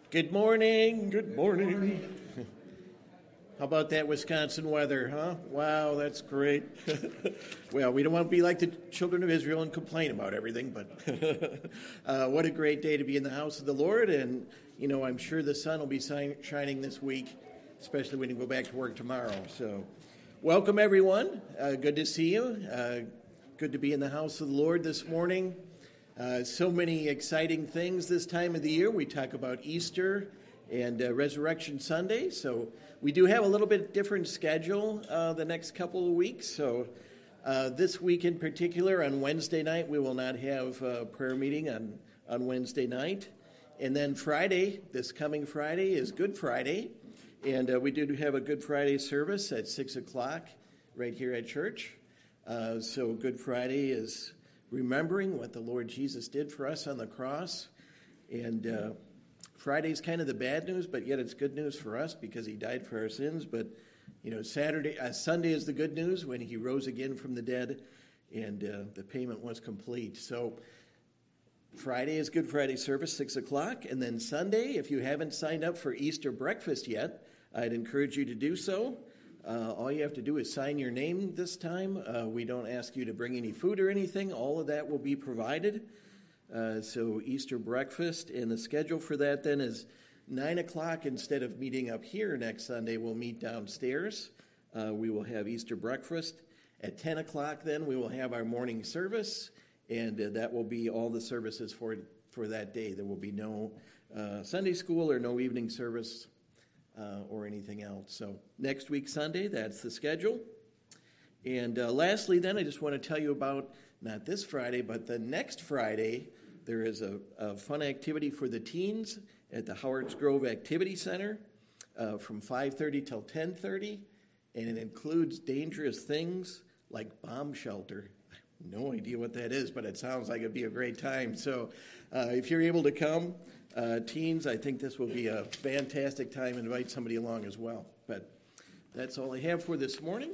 Good morning. Good morning. How about that Wisconsin weather, huh? Wow, that's great. Well, we don't want to be like the children of Israel and complain about everything, but what a great day to be in the house of the Lord. And, you know, I'm sure the sun will be shining this week, especially when you go back to work tomorrow. So welcome, everyone. Good to see you. Good to be in the house of the Lord this morning. So many exciting things this time of the year. We talk about Easter and Resurrection Sunday. So we do have a little bit different schedule the next couple of weeks. So this week in particular, on Wednesday night, we will not have a prayer meeting on Wednesday night. And then Friday, this coming Friday, is Good Friday. And we do have a Good Friday service at 6 o'clock right here at church. So Good Friday is remembering what the Lord Jesus did for us on the cross. And Friday's kind of the bad news, but yet it's good news for us because he died for our sins. But, you know, Sunday is the good news when he rose again from the dead and the payment was complete. So Friday is Good Friday service, 6 o'clock. And then Sunday, if you haven't signed up for Easter breakfast yet, I'd encourage you to do so. All you have to do is sign your name this time. We don't ask you to bring any food or anything. All of that will be provided. So Easter breakfast, and the schedule for that then is 9 o'clock. Instead of meeting up here next Sunday, we'll meet downstairs. We will have Easter breakfast. At 10 o'clock then, we will have our morning service, and that will be all the services for that day. There will be no Sunday school or no evening service or anything else. So next week, Sunday, that's the schedule. And lastly then, I just want to tell you about, not this Friday, but the next Friday, there is a fun activity for the teens at the Howards Grove Activity Center from 5:30 till 10:30, and it includes dangerous things like bomb shelter. No idea what that is, but it sounds like it'd be a great time. So if you're able to come, teens, I think this will be a fantastic time. Invite somebody along as well. But that's all I have for this morning.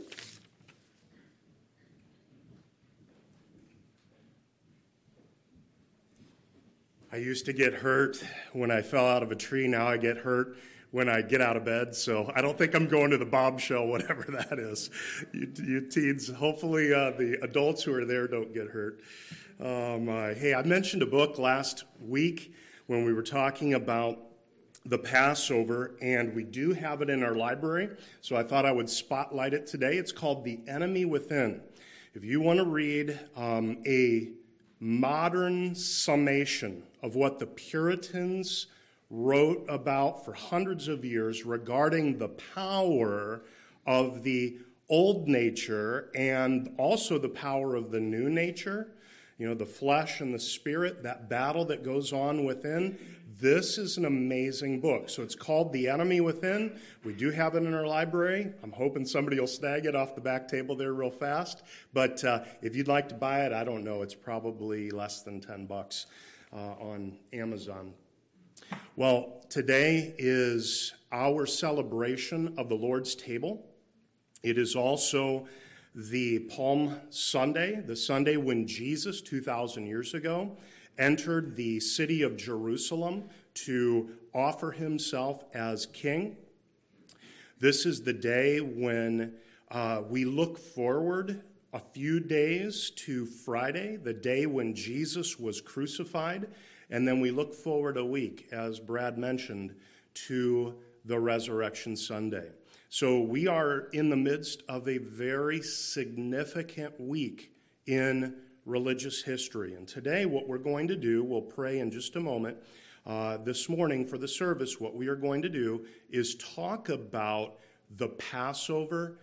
I used to get hurt when I fell out of a tree. Now I get hurt when I get out of bed. So I don't think I'm going to the bombshell, whatever that is. You teens, hopefully the adults who are there don't get hurt. Hey, I mentioned a book last week when we were talking about the Passover, and we do have it in our library. So I thought I would spotlight it today. It's called The Enemy Within. If you want to read a modern summation of what the Puritans wrote about for hundreds of years regarding the power of the old nature and also the power of the new nature, you know, the flesh and the spirit, that battle that goes on within. This is an amazing book. So it's called The Enemy Within. We do have it in our library. I'm hoping somebody will snag it off the back table there real fast. But if you'd like to buy it, I don't know. It's probably less than $10 on Amazon. Well, today is our celebration of the Lord's table. It is also the Palm Sunday, the Sunday when Jesus, 2,000 years ago, entered the city of Jerusalem to offer himself as king. This is the day when we look forward a few days to Friday, the day when Jesus was crucified, and then we look forward a week, as Brad mentioned, to the Resurrection Sunday. So we are in the midst of a very significant week in religious history. And today what we're going to do, we'll pray in just a moment. This morning for the service, what we are going to do is talk about the Passover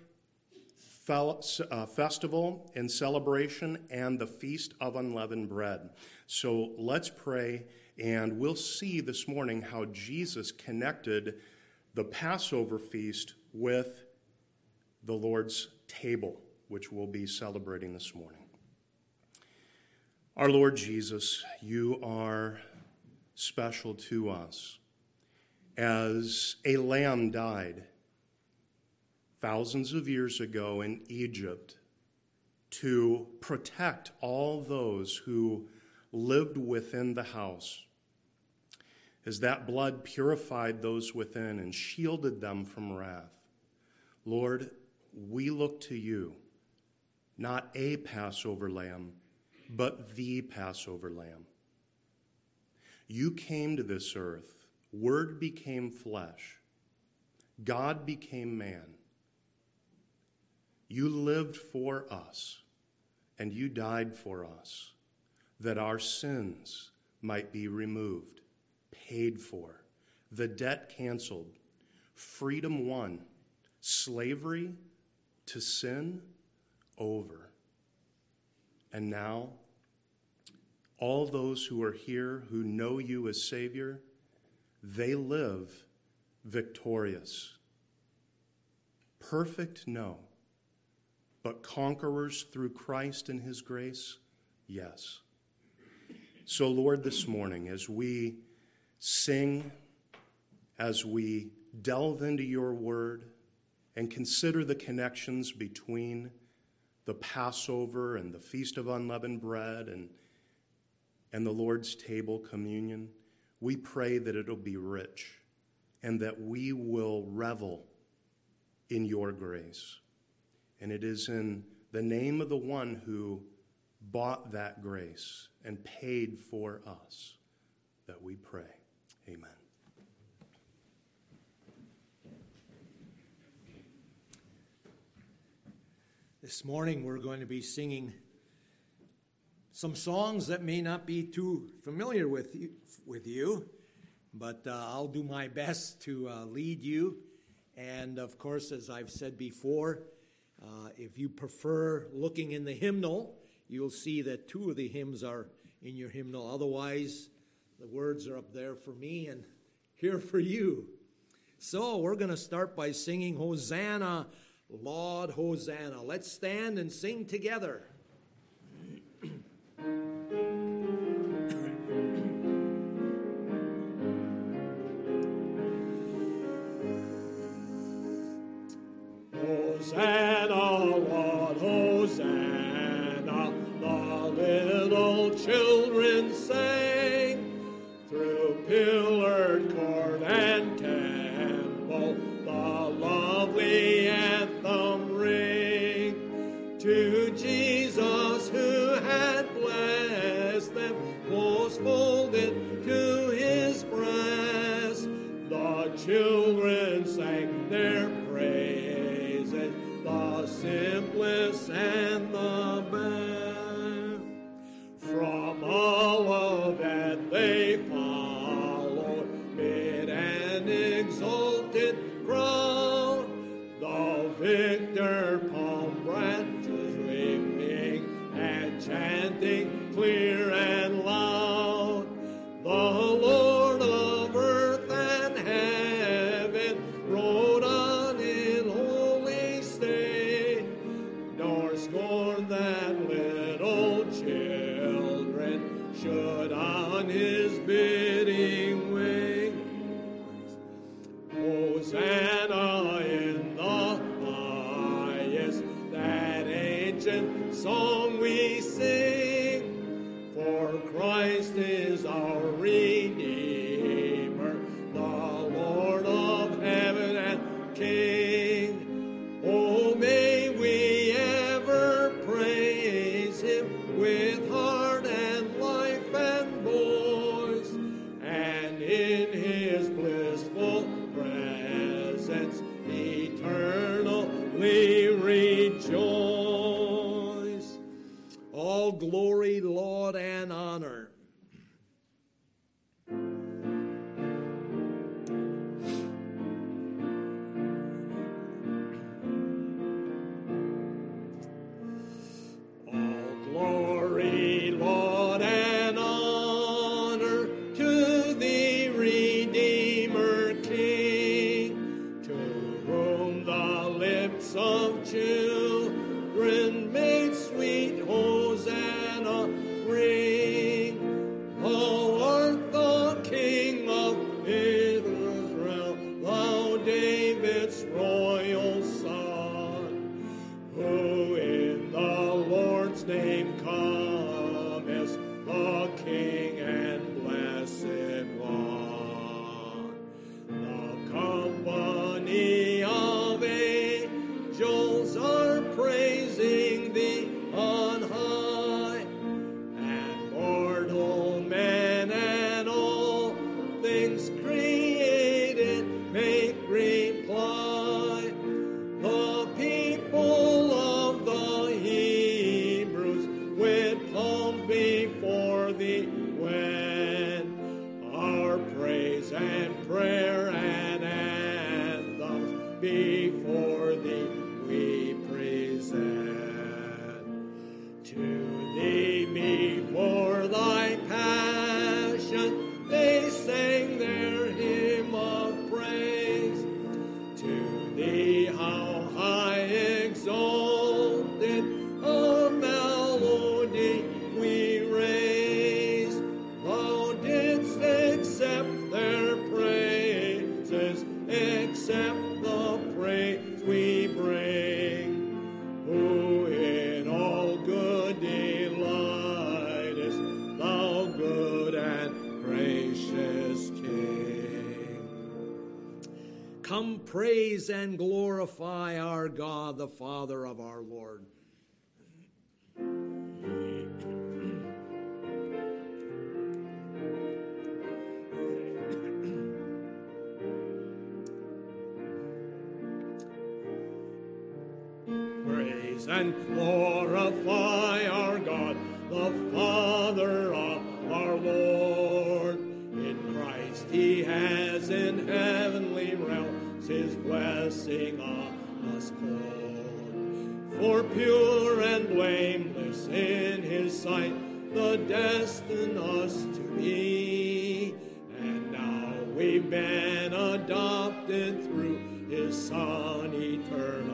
festival and celebration and the Feast of Unleavened Bread. So let's pray, and we'll see this morning how Jesus connected the Passover feast with the Lord's table, which we'll be celebrating this morning. Our Lord Jesus, you are special to us. As a lamb died thousands of years ago in Egypt to protect all those who lived within the house, as that blood purified those within and shielded them from wrath. Lord, we look to you, not a Passover lamb, but the Passover lamb. You came to this earth, Word became flesh, God became man. You lived for us, and you died for us, that our sins might be removed, paid for, the debt canceled, freedom won, slavery to sin over. And now, all those who are here who know you as Savior, they live victorious. Perfect, no. But conquerors through Christ and his grace, yes. So, Lord, this morning, as we sing, as we delve into your word and consider the connections between the Passover and the Feast of Unleavened Bread and the Lord's table communion, we pray that it'll be rich and that we will revel in your grace. And it is in the name of the one who bought that grace and paid for us that we pray. Amen. This morning we're going to be singing some songs that may not be too familiar with you, but I'll do my best to lead you. And of course, as I've said before, if you prefer looking in the hymnal, you'll see that two of the hymns are in your hymnal. Otherwise, the words are up there for me and here for you. So we're going to start by singing Hosanna, Lord, Hosanna. Let's stand and sing together. Hosanna, Lord, Hosanna, the little children sang. Through pillared court and temple, the lovely anthem ring. To Jesus who had blessed them, close folded to his breast, the children sang their praises, the simplest and the best. From Olivet they followed, mid an exalted crowd, the victor palm branches waving and chanting clear and loud. The Lord of earth and heaven rode on in holy state, nor scorned that little children should on his bidding wait. Hosanna in the highest, that ancient song we sing, for Christ is our Redeemer, the Lord of heaven and King. Oh, may we ever praise him with heart and life and voice, and in his blissful presence eternally rejoice. All glory, Lord, and honor. All glory, Lord, and honor to the Redeemer King, to whom the lips of children made sweet Hosanna ring. Thou art the King of Israel, thou David's royal son, who in the Lord's name comest, the King and blessed one. come praise and glorify our God, the Father of our Lord. Praise and glorify our God, the Father of our Lord. In Christ he has in heavenly realms his blessing on us poured. For pure and blameless in his sight, the destined us to be. And now we've been adopted through his Son eternally.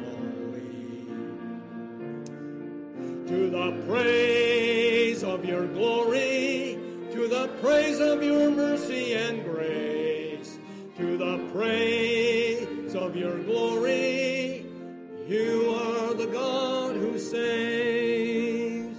To the praise of your glory, to the praise of your mercy and grace, to the praise of your glory, you are the God who saves.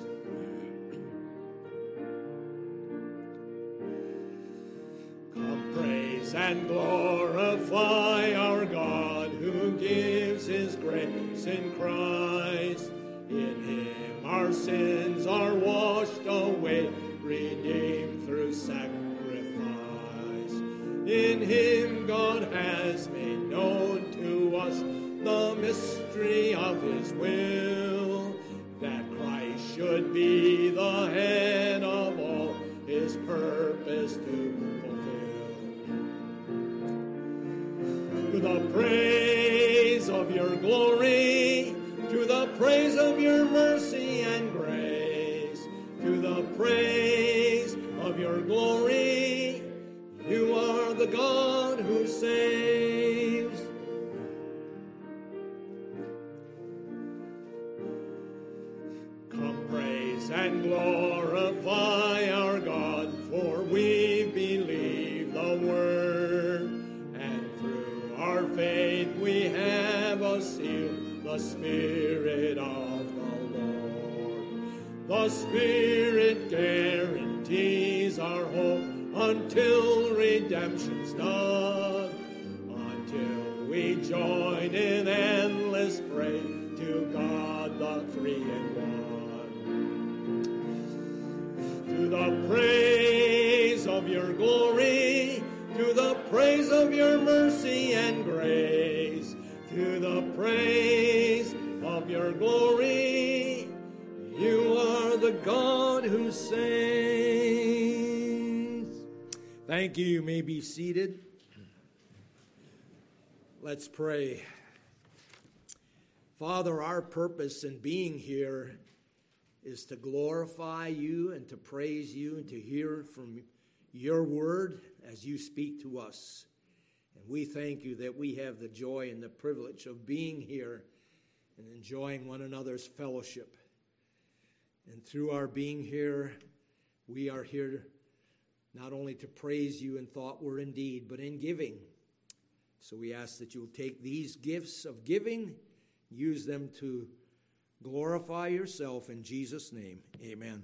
Come praise and glorify our God who gives his grace in Christ. In him our sins are washed away, redeemed through sacrifice. In him God has made known to us the mystery of his will, that Christ should be the head of all his purpose to fulfill. To the praise of your glory, to the praise of your mercy and grace, to the praise of your glory, you are the God who saves. Come praise and glorify our God, for we believe the word, and through our faith we have a seal, the Spirit of the Lord. The Spirit guarantees our hope until redemption's done, until we join in endless praise to God the Three-in-One. To the praise of your glory, to the praise of your mercy and grace, to the praise of your glory, you are the God who saves. Thank you. You may be seated. Let's pray. Father, our purpose in being here is to glorify you and to praise you and to hear from your word as you speak to us. And we thank you that we have the joy and the privilege of being here and enjoying one another's fellowship. And through our being here, we are here not only to praise you in thought, word, and deed, but in giving. So we ask that you'll take these gifts of giving, use them to glorify yourself in Jesus' name. Amen.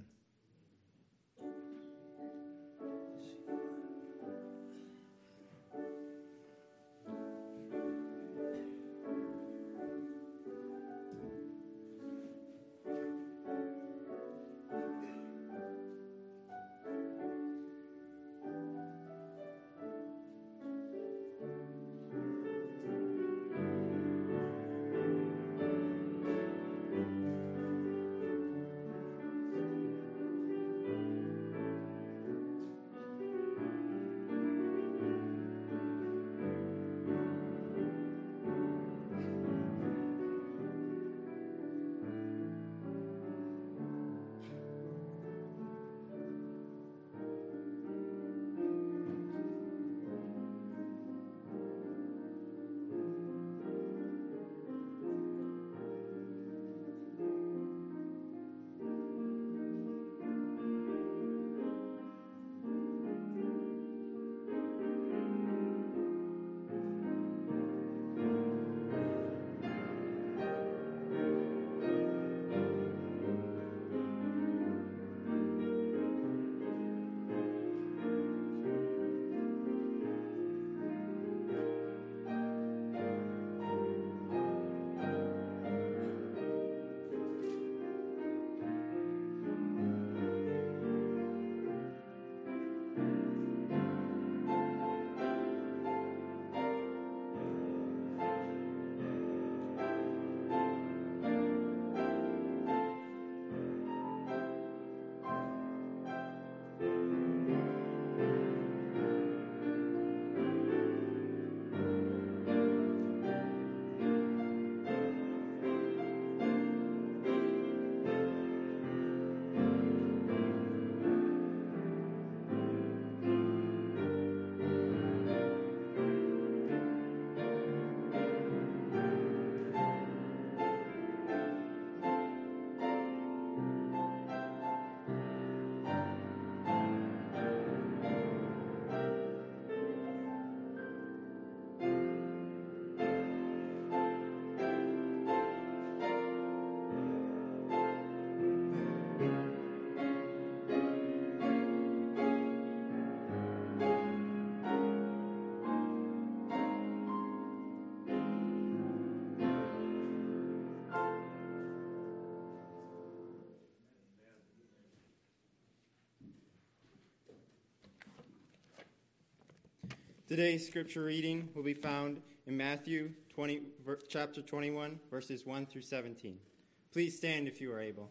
Today's scripture reading will be found in Matthew chapter 21, verses 1 through 17. Please stand if you are able.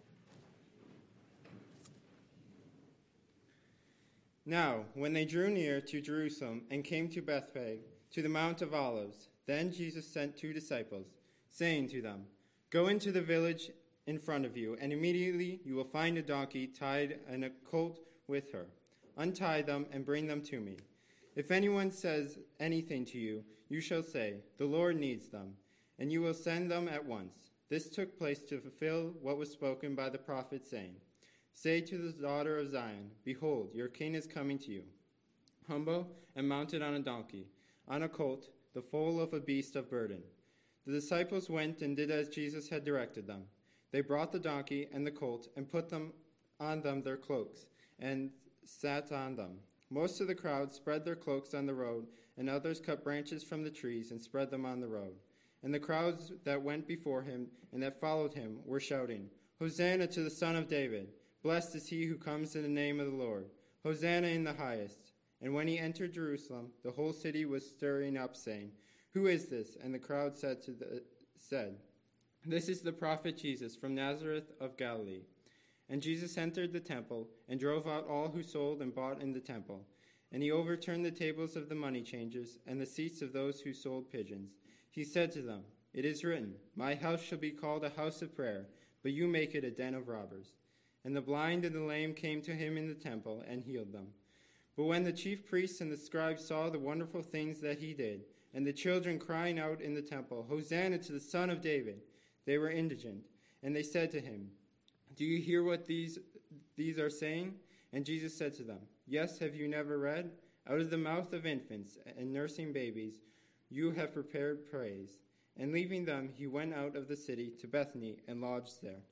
Now, when they drew near to Jerusalem and came to Bethphage, to the Mount of Olives, then Jesus sent 2 disciples, saying to them, "Go into the village in front of you, and immediately you will find a donkey tied and a colt with her. Untie them and bring them to me. If anyone says anything to you, you shall say, 'The Lord needs them,' and you will send them at once." This took place to fulfill what was spoken by the prophet, saying, "Say to the daughter of Zion, Behold, your king is coming to you, humble and mounted on a donkey, on a colt, the foal of a beast of burden." The disciples went and did as Jesus had directed them. They brought the donkey and the colt and put on them their cloaks and sat on them. Most of the crowd spread their cloaks on the road, and others cut branches from the trees and spread them on the road. And the crowds that went before him and that followed him were shouting, "Hosanna to the Son of David! Blessed is he who comes in the name of the Lord! Hosanna in the highest!" And when he entered Jerusalem, the whole city was stirring up, saying, "Who is this?" And the crowd said, "This is the prophet Jesus from Nazareth of Galilee." And Jesus entered the temple and drove out all who sold and bought in the temple. And he overturned the tables of the money changers and the seats of those who sold pigeons. He said to them, "It is written, 'My house shall be called a house of prayer,' but you make it a den of robbers." And the blind and the lame came to him in the temple and healed them. But when the chief priests and the scribes saw the wonderful things that he did, and the children crying out in the temple, "Hosanna to the Son of David," they were indignant. And they said to him, "Do you hear what these are saying?" And Jesus said to them, "Yes, have you never read? Out of the mouth of infants and nursing babies you have prepared praise." And leaving them, he went out of the city to Bethany and lodged there.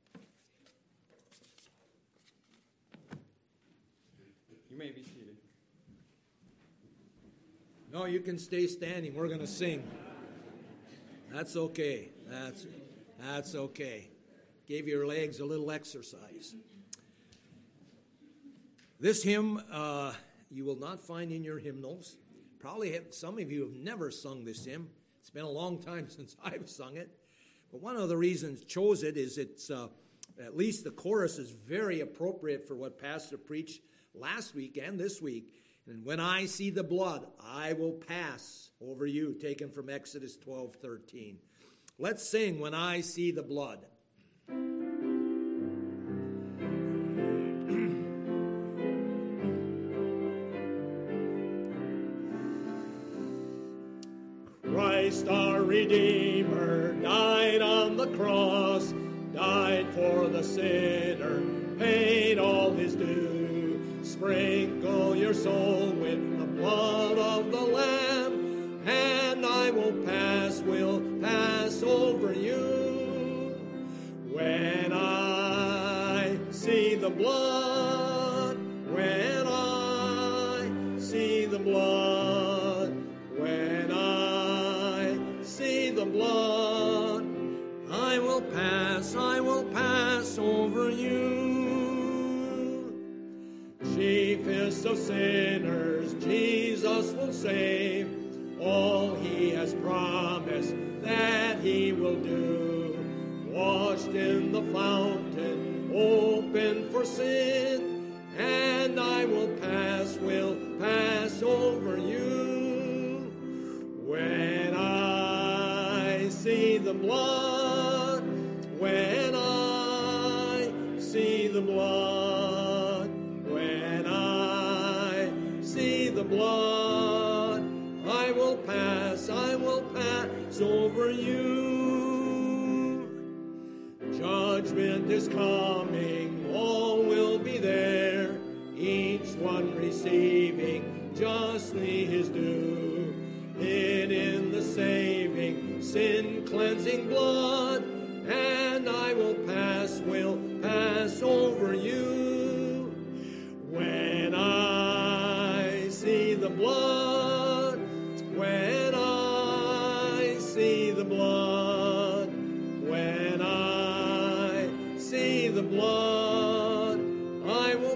You may be seated. No, you can stay standing. We're going to sing. That's okay. That's okay. Gave your legs a little exercise. This hymn you will not find in your hymnals. Probably some of you have never sung this hymn. It's been a long time since I've sung it. But one of the reasons I chose it is it's, at least the chorus is very appropriate for what Pastor preached last week and this week. And when I see the blood, I will pass over you, taken from Exodus 12:13. Let's sing "When I See the Blood." Christ our Redeemer died on the cross, died for the sinner, paid all his due. Sprinkle your soul with the blood of the Lamb, and I will pass over you. When I see the blood, when I see the blood, when I see the blood, I will pass over you. Chiefest of sinners, Jesus will save. All he has promised that he will do. Washed in the fountain, open for sin, and I will pass over you. When I see the blood, when I see the blood, when I see the blood, I will pass over you. Judgment is coming, all will be there, each one receiving justly his due. Hid in the saving, sin-cleansing blood, and I will pass over you. When I see the blood, when I see the blood, when I see the blood, I will pass over you.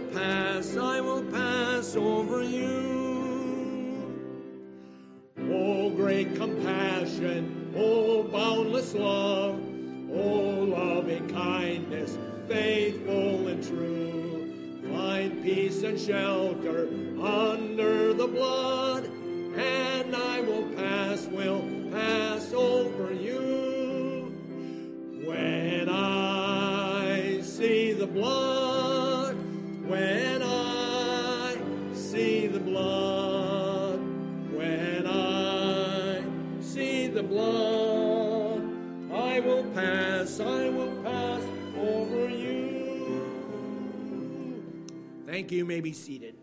compassion, oh boundless love, oh loving kindness, faithful and true. Find peace and shelter under the blood, and I will pass over you. When I see the blood, when I see the blood, when I see the blood, I will pass over you. Thank you. You may be seated.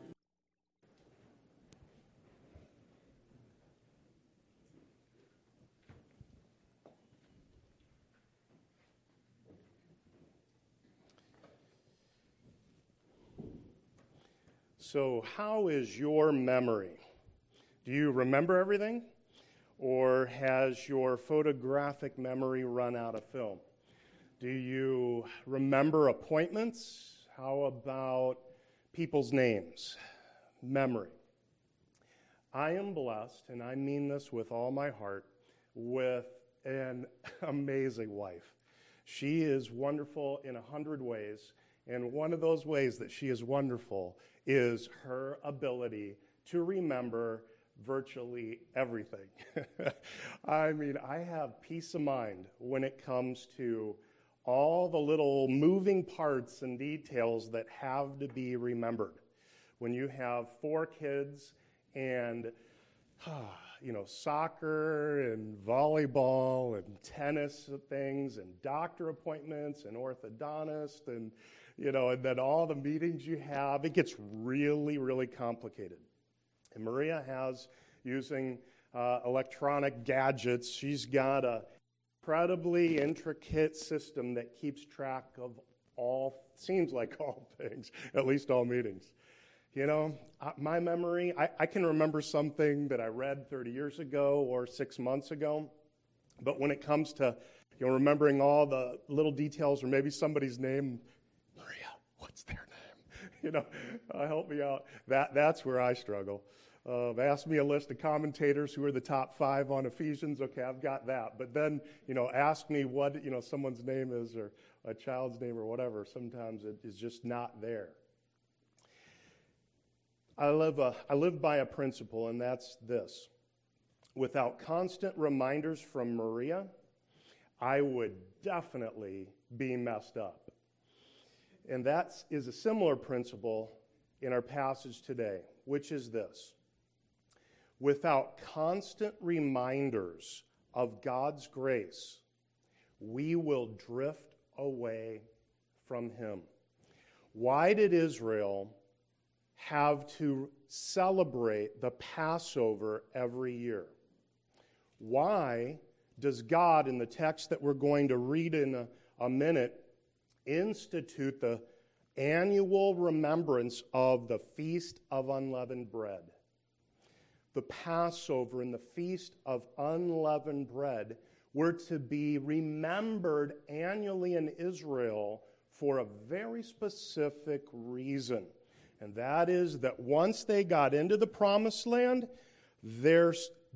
So, how is your memory? Do you remember everything? Or has your photographic memory run out of film? Do you remember appointments? How about people's names? Memory. I am blessed, and I mean this with all my heart, with an amazing wife. She is wonderful in 100 ways, and one of those ways that she is wonderful is her ability to remember virtually everything. I mean, I have peace of mind when it comes to all the little moving parts and details that have to be remembered. When you have 4 kids and, soccer and volleyball and tennis things and doctor appointments and orthodontist and then all the meetings you have, it gets really, really complicated. And Maria has, using electronic gadgets, she's got a incredibly intricate system that keeps track of seems like all things, at least all meetings. My memory, I can remember something that I read 30 years ago or 6 months ago, but when it comes to remembering all the little details or maybe somebody's name, Maria, what's their name? Help me out. That's where I struggle. Ask me a list of commentators who are the top 5 on Ephesians. Okay, I've got that. But then, ask me what, someone's name is or a child's name or whatever. Sometimes it is just not there. I live by a principle, and that's this. Without constant reminders from Maria, I would definitely be messed up. And that is a similar principle in our passage today, which is this. Without constant reminders of God's grace, we will drift away from Him. Why did Israel have to celebrate the Passover every year? Why does God, in the text that we're going to read in a minute, institute the annual remembrance of the Feast of Unleavened Bread? The Passover and the Feast of Unleavened Bread were to be remembered annually in Israel for a very specific reason. And that is that once they got into the Promised Land, their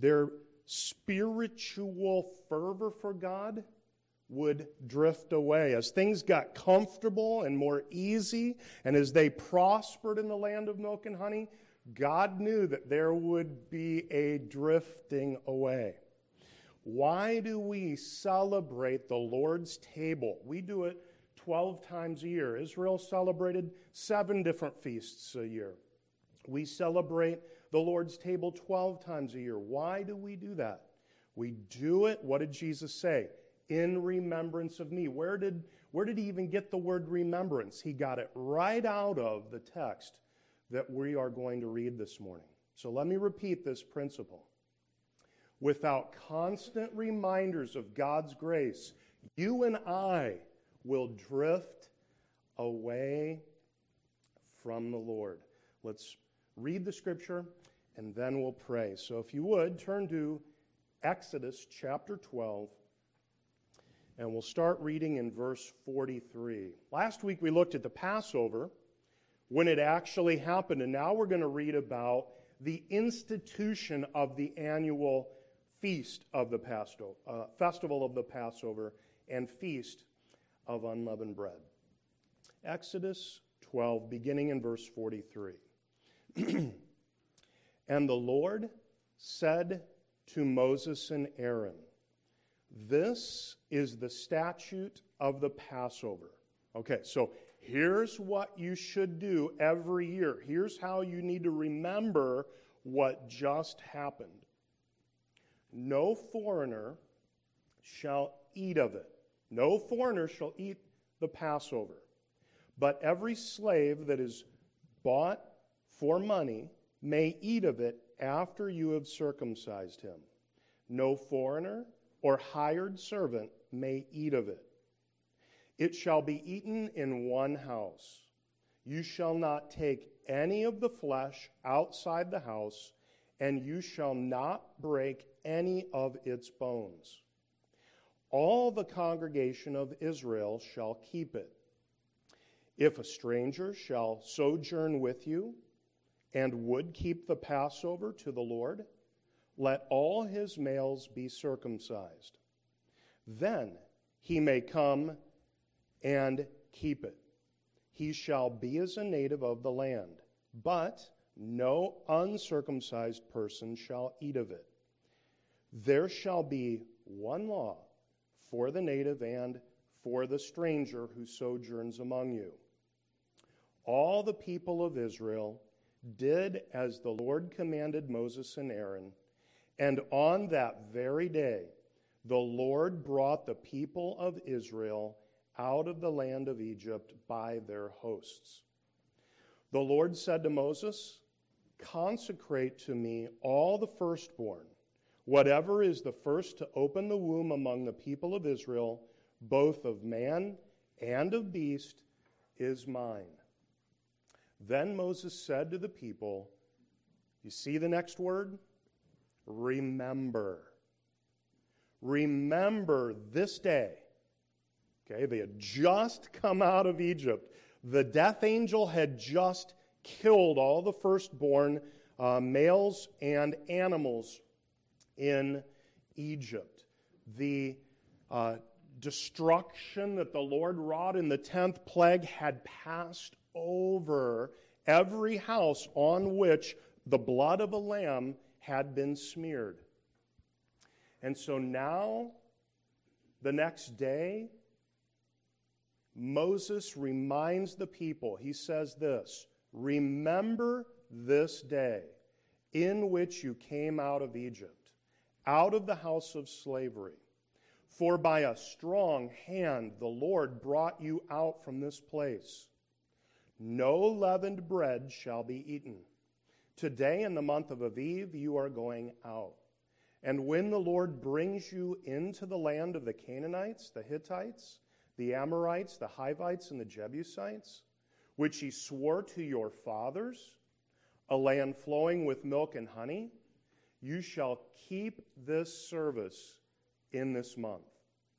spiritual fervor for God would drift away. As things got comfortable and more easy, and as they prospered in the land of milk and honey, God knew that there would be a drifting away. Why do we celebrate the Lord's table? We do it 12 times a year. Israel celebrated 7 different feasts a year. We celebrate the Lord's table 12 times a year. Why do we do that? We do it, what did Jesus say? In remembrance of me. Where did he even get the word remembrance? He got it right out of the text that we are going to read this morning. So let me repeat this principle. Without constant reminders of God's grace, you and I will drift away from the Lord. Let's read the scripture and then we'll pray. So if you would, turn to Exodus chapter 12, and we'll start reading in verse 43. Last week we looked at the Passover, when it actually happened, and now we're going to read about the institution of the annual feast of the Passover, festival of the Passover, and feast of unleavened bread. Exodus 12, beginning in verse 43. And the Lord said to Moses and Aaron, "This is the statute of the Passover." Okay, so here's what you should do every year. Here's how you need to remember what just happened. No foreigner shall eat of it. No foreigner shall eat the Passover. But every slave that is bought for money may eat of it after you have circumcised him. No foreigner or hired servant may eat of it. It shall be eaten in one house. You shall not take any of the flesh outside the house, and you shall not break any of its bones. All the congregation of Israel shall keep it. If a stranger shall sojourn with you and would keep the Passover to the Lord, let all his males be circumcised. Then he may come and keep it. He shall be as a native of the land, but no uncircumcised person shall eat of it. There shall be one law for the native and for the stranger who sojourns among you. All the people of Israel did as the Lord commanded Moses and Aaron, and on that very day the Lord brought the people of Israel out of the land of Egypt by their hosts. The Lord said to Moses, "Consecrate to me all the firstborn, whatever is the first to open the womb among the people of Israel, both of man and of beast, is mine." Then Moses said to the people, you see the next word? Remember. Remember this day. Okay, they had just come out of Egypt. The death angel had just killed all the firstborn males and animals in Egypt. The destruction that the Lord wrought in the 10th plague had passed over every house on which the blood of a lamb had been smeared. And so now, the next day, Moses reminds the people, he says this, "Remember this day in which you came out of Egypt, out of the house of slavery. For by a strong hand the Lord brought you out from this place. No leavened bread shall be eaten. Today in the month of Aviv you are going out. And when the Lord brings you into the land of the Canaanites, the Hittites, the Amorites, the Hivites, and the Jebusites, which he swore to your fathers, a land flowing with milk and honey, you shall keep this service in this month.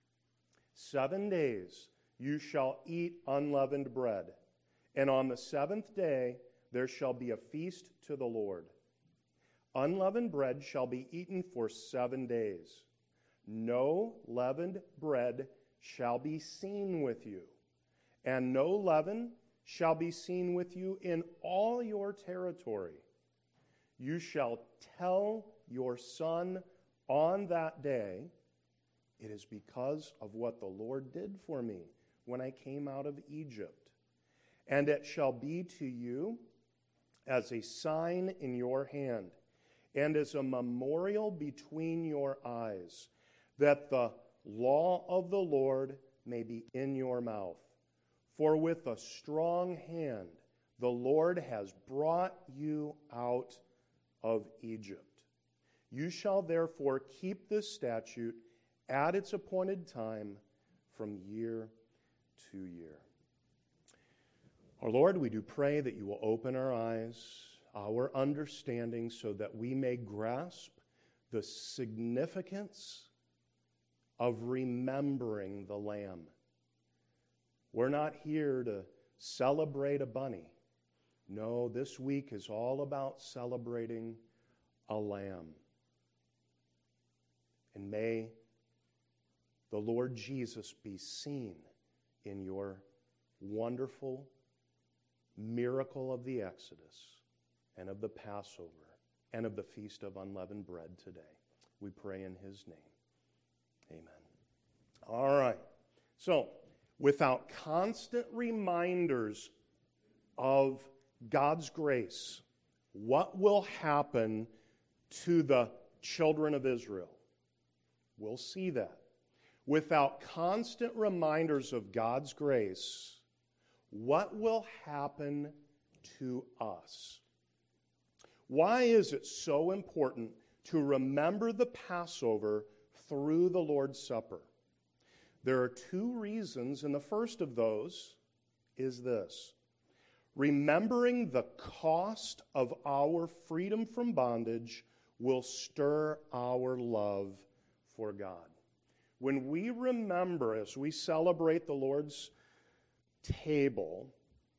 7 days you shall eat unleavened bread, and on the 7th day there shall be a feast to the Lord. Unleavened bread shall be eaten for 7 days. No leavened bread shall be seen with you, and no leaven shall be seen with you in all your territory. You shall tell your son on that day, it is because of what the Lord did for me when I came out of Egypt. And it shall be to you as a sign in your hand, and as a memorial between your eyes, that the law of the Lord may be in your mouth. For with a strong hand the Lord has brought you out of Egypt. You shall therefore keep this statute at its appointed time from year to year. Our Lord, we do pray that you will open our eyes, our understanding, so that we may grasp the significance of remembering the Lamb. We're not here to celebrate a bunny. No, this week is all about celebrating a lamb. And may the Lord Jesus be seen in your wonderful miracle of the Exodus and of the Passover and of the Feast of Unleavened Bread today. We pray in his name. Amen. All right. So, without constant reminders of God's grace, what will happen to the children of Israel? We'll see that. Without constant reminders of God's grace, what will happen to us? Why is it so important to remember the Passover through the Lord's Supper? There are two reasons, and the first of those is this. Remembering the cost of our freedom from bondage will stir our love for God. When we remember, as we celebrate the Lord's table,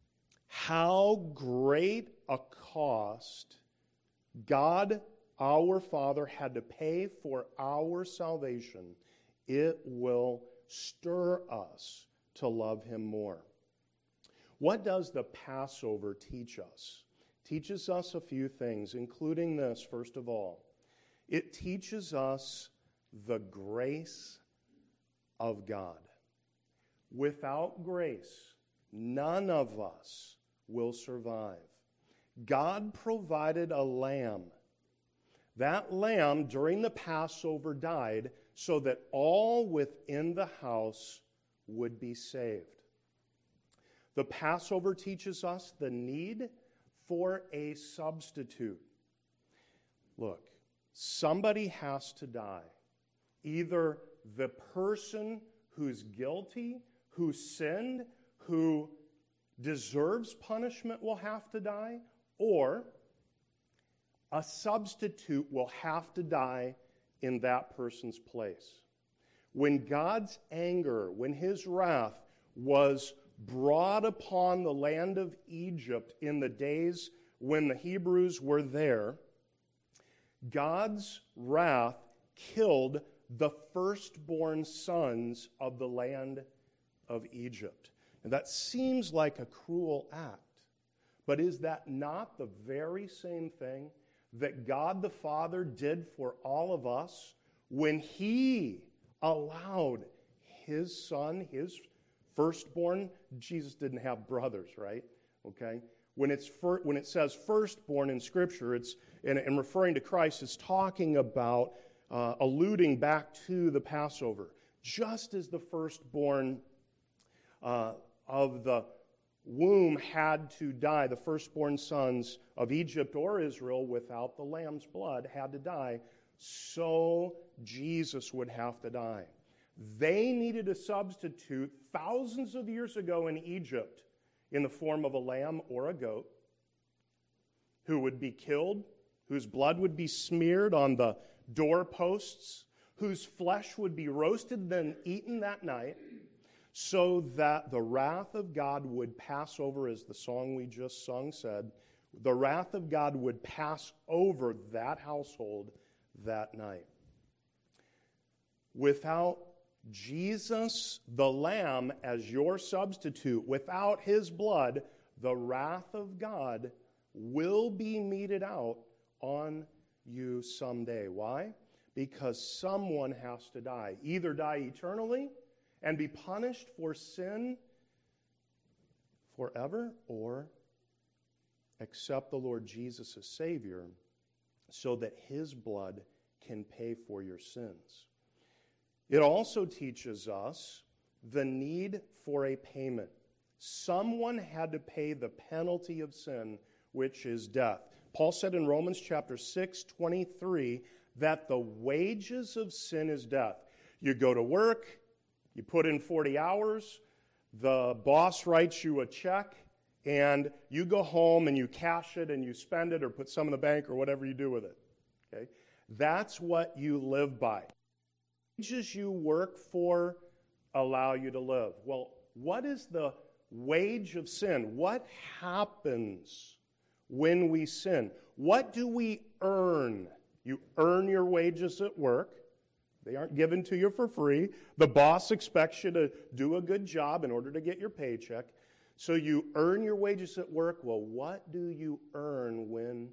how great a cost God, our Father, had to pay for our salvation, it will stir us to love him more. What does the Passover teach us? It teaches us a few things, including this, first of all. It teaches us the grace of God. Without grace, none of us will survive. God provided a lamb. That lamb during the Passover died so that all within the house would be saved. The Passover teaches us the need for a substitute. Look, somebody has to die. Either the person who's guilty, who sinned, who deserves punishment will have to die, or a substitute will have to die in that person's place. When God's anger, when his wrath was brought upon the land of Egypt in the days when the Hebrews were there, God's wrath killed the firstborn sons of the land of Egypt. And that seems like a cruel act. But is that not the very same thing that God the Father did for all of us when he allowed his son, his firstborn? Jesus didn't have brothers, right? Okay? When it says firstborn in Scripture, it's and referring to Christ, it's talking about alluding back to the Passover. Just as the firstborn of the womb had to die, the firstborn sons of Egypt or Israel without the lamb's blood had to die, so Jesus would have to die. They needed a substitute thousands of years ago in Egypt in the form of a lamb or a goat who would be killed, whose blood would be smeared on the doorposts, whose flesh would be roasted then eaten that night, so that the wrath of God would pass over, as the song we just sung said, the wrath of God would pass over that household that night. Without Jesus, the Lamb, as your substitute, without his blood, the wrath of God will be meted out on you someday. Why? Because someone has to die. Either die eternally and be punished for sin forever, or accept the Lord Jesus as Savior so that his blood can pay for your sins. It also teaches us the need for a payment. Someone had to pay the penalty of sin, which is death. Paul said in Romans chapter 6:23 that the wages of sin is death. You go to work, you put in 40 hours, the boss writes you a check, and you go home and you cash it and you spend it or put some in the bank or whatever you do with it. Okay? That's what you live by. The wages you work for allow you to live. Well, what is the wage of sin? What happens when we sin? What do we earn? You earn your wages at work. They aren't given to you for free. The boss expects you to do a good job in order to get your paycheck. So you earn your wages at work. Well, what do we earn when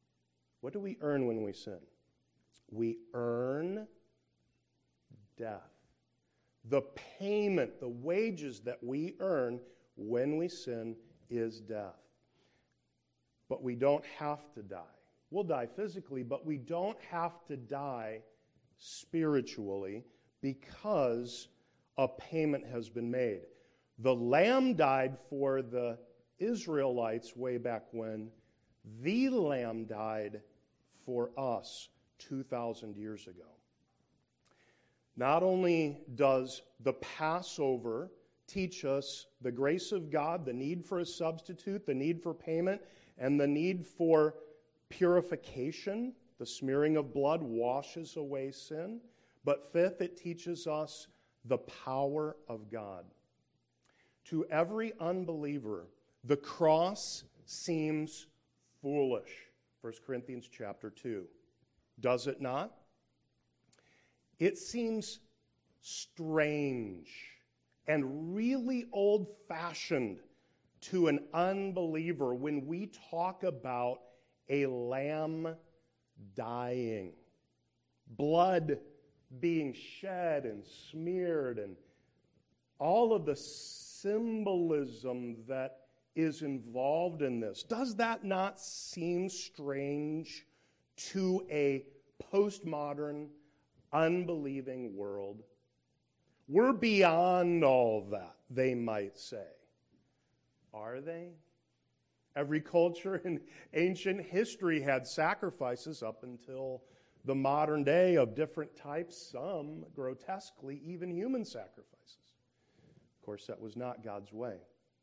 we sin? We earn death. The payment, the wages that we earn when we sin is death. But we don't have to die. We'll die physically, but we don't have to die spiritually because a payment has been made. The Lamb died for the Israelites way back when. The Lamb died for us 2,000 years ago. Not only does the Passover teach us the grace of God, the need for a substitute, the need for payment, and the need for purification. The smearing of blood washes away sin. But fifth, it teaches us the power of God. To every unbeliever, the cross seems foolish. 1 Corinthians chapter 2. Does it not? It seems strange and really old-fashioned to an unbeliever when we talk about a lamb dying, blood being shed and smeared, and all of the symbolism that is involved in this. Does that not seem strange to a postmodern, unbelieving world? We're beyond all that, they might say. Are they? Every culture in ancient history had sacrifices up until the modern day of different types, some grotesquely, even human sacrifices. Of course, that was not God's way.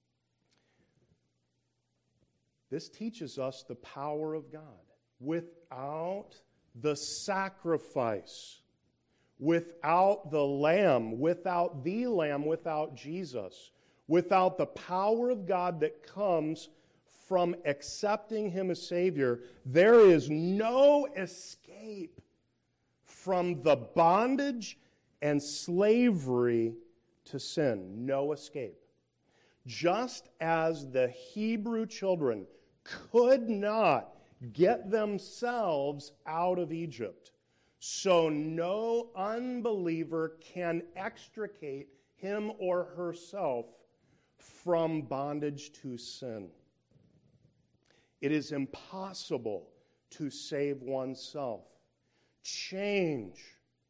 This teaches us the power of God. Without the sacrifice, without the Lamb, without Jesus, without the power of God that comes from accepting Him as Savior, there is no escape from the bondage and slavery to sin. No escape. Just as the Hebrew children could not get themselves out of Egypt, so no unbeliever can extricate him or herself from bondage to sin. It is impossible to save oneself. Change,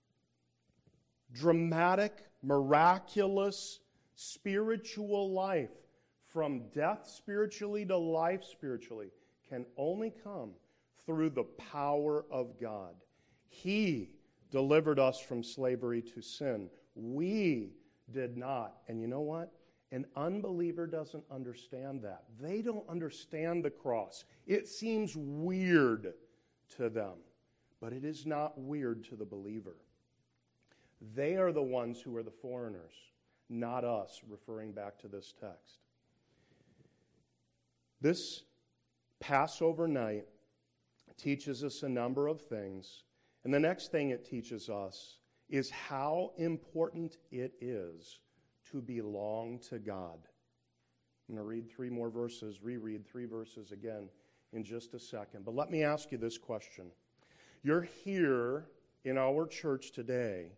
dramatic, miraculous, spiritual life from death spiritually to life spiritually can only come through the power of God. He delivered us from slavery to sin. We did not. And you know what? An unbeliever doesn't understand that. They don't understand the cross. It seems weird to them, but it is not weird to the believer. They are the ones who are the foreigners, not us, referring back to this text. This Passover night teaches us a number of things, and the next thing it teaches us is how important it is to belong to God. I'm going to read reread 3 verses again in just a second. But let me ask you this question. You're here in our church today.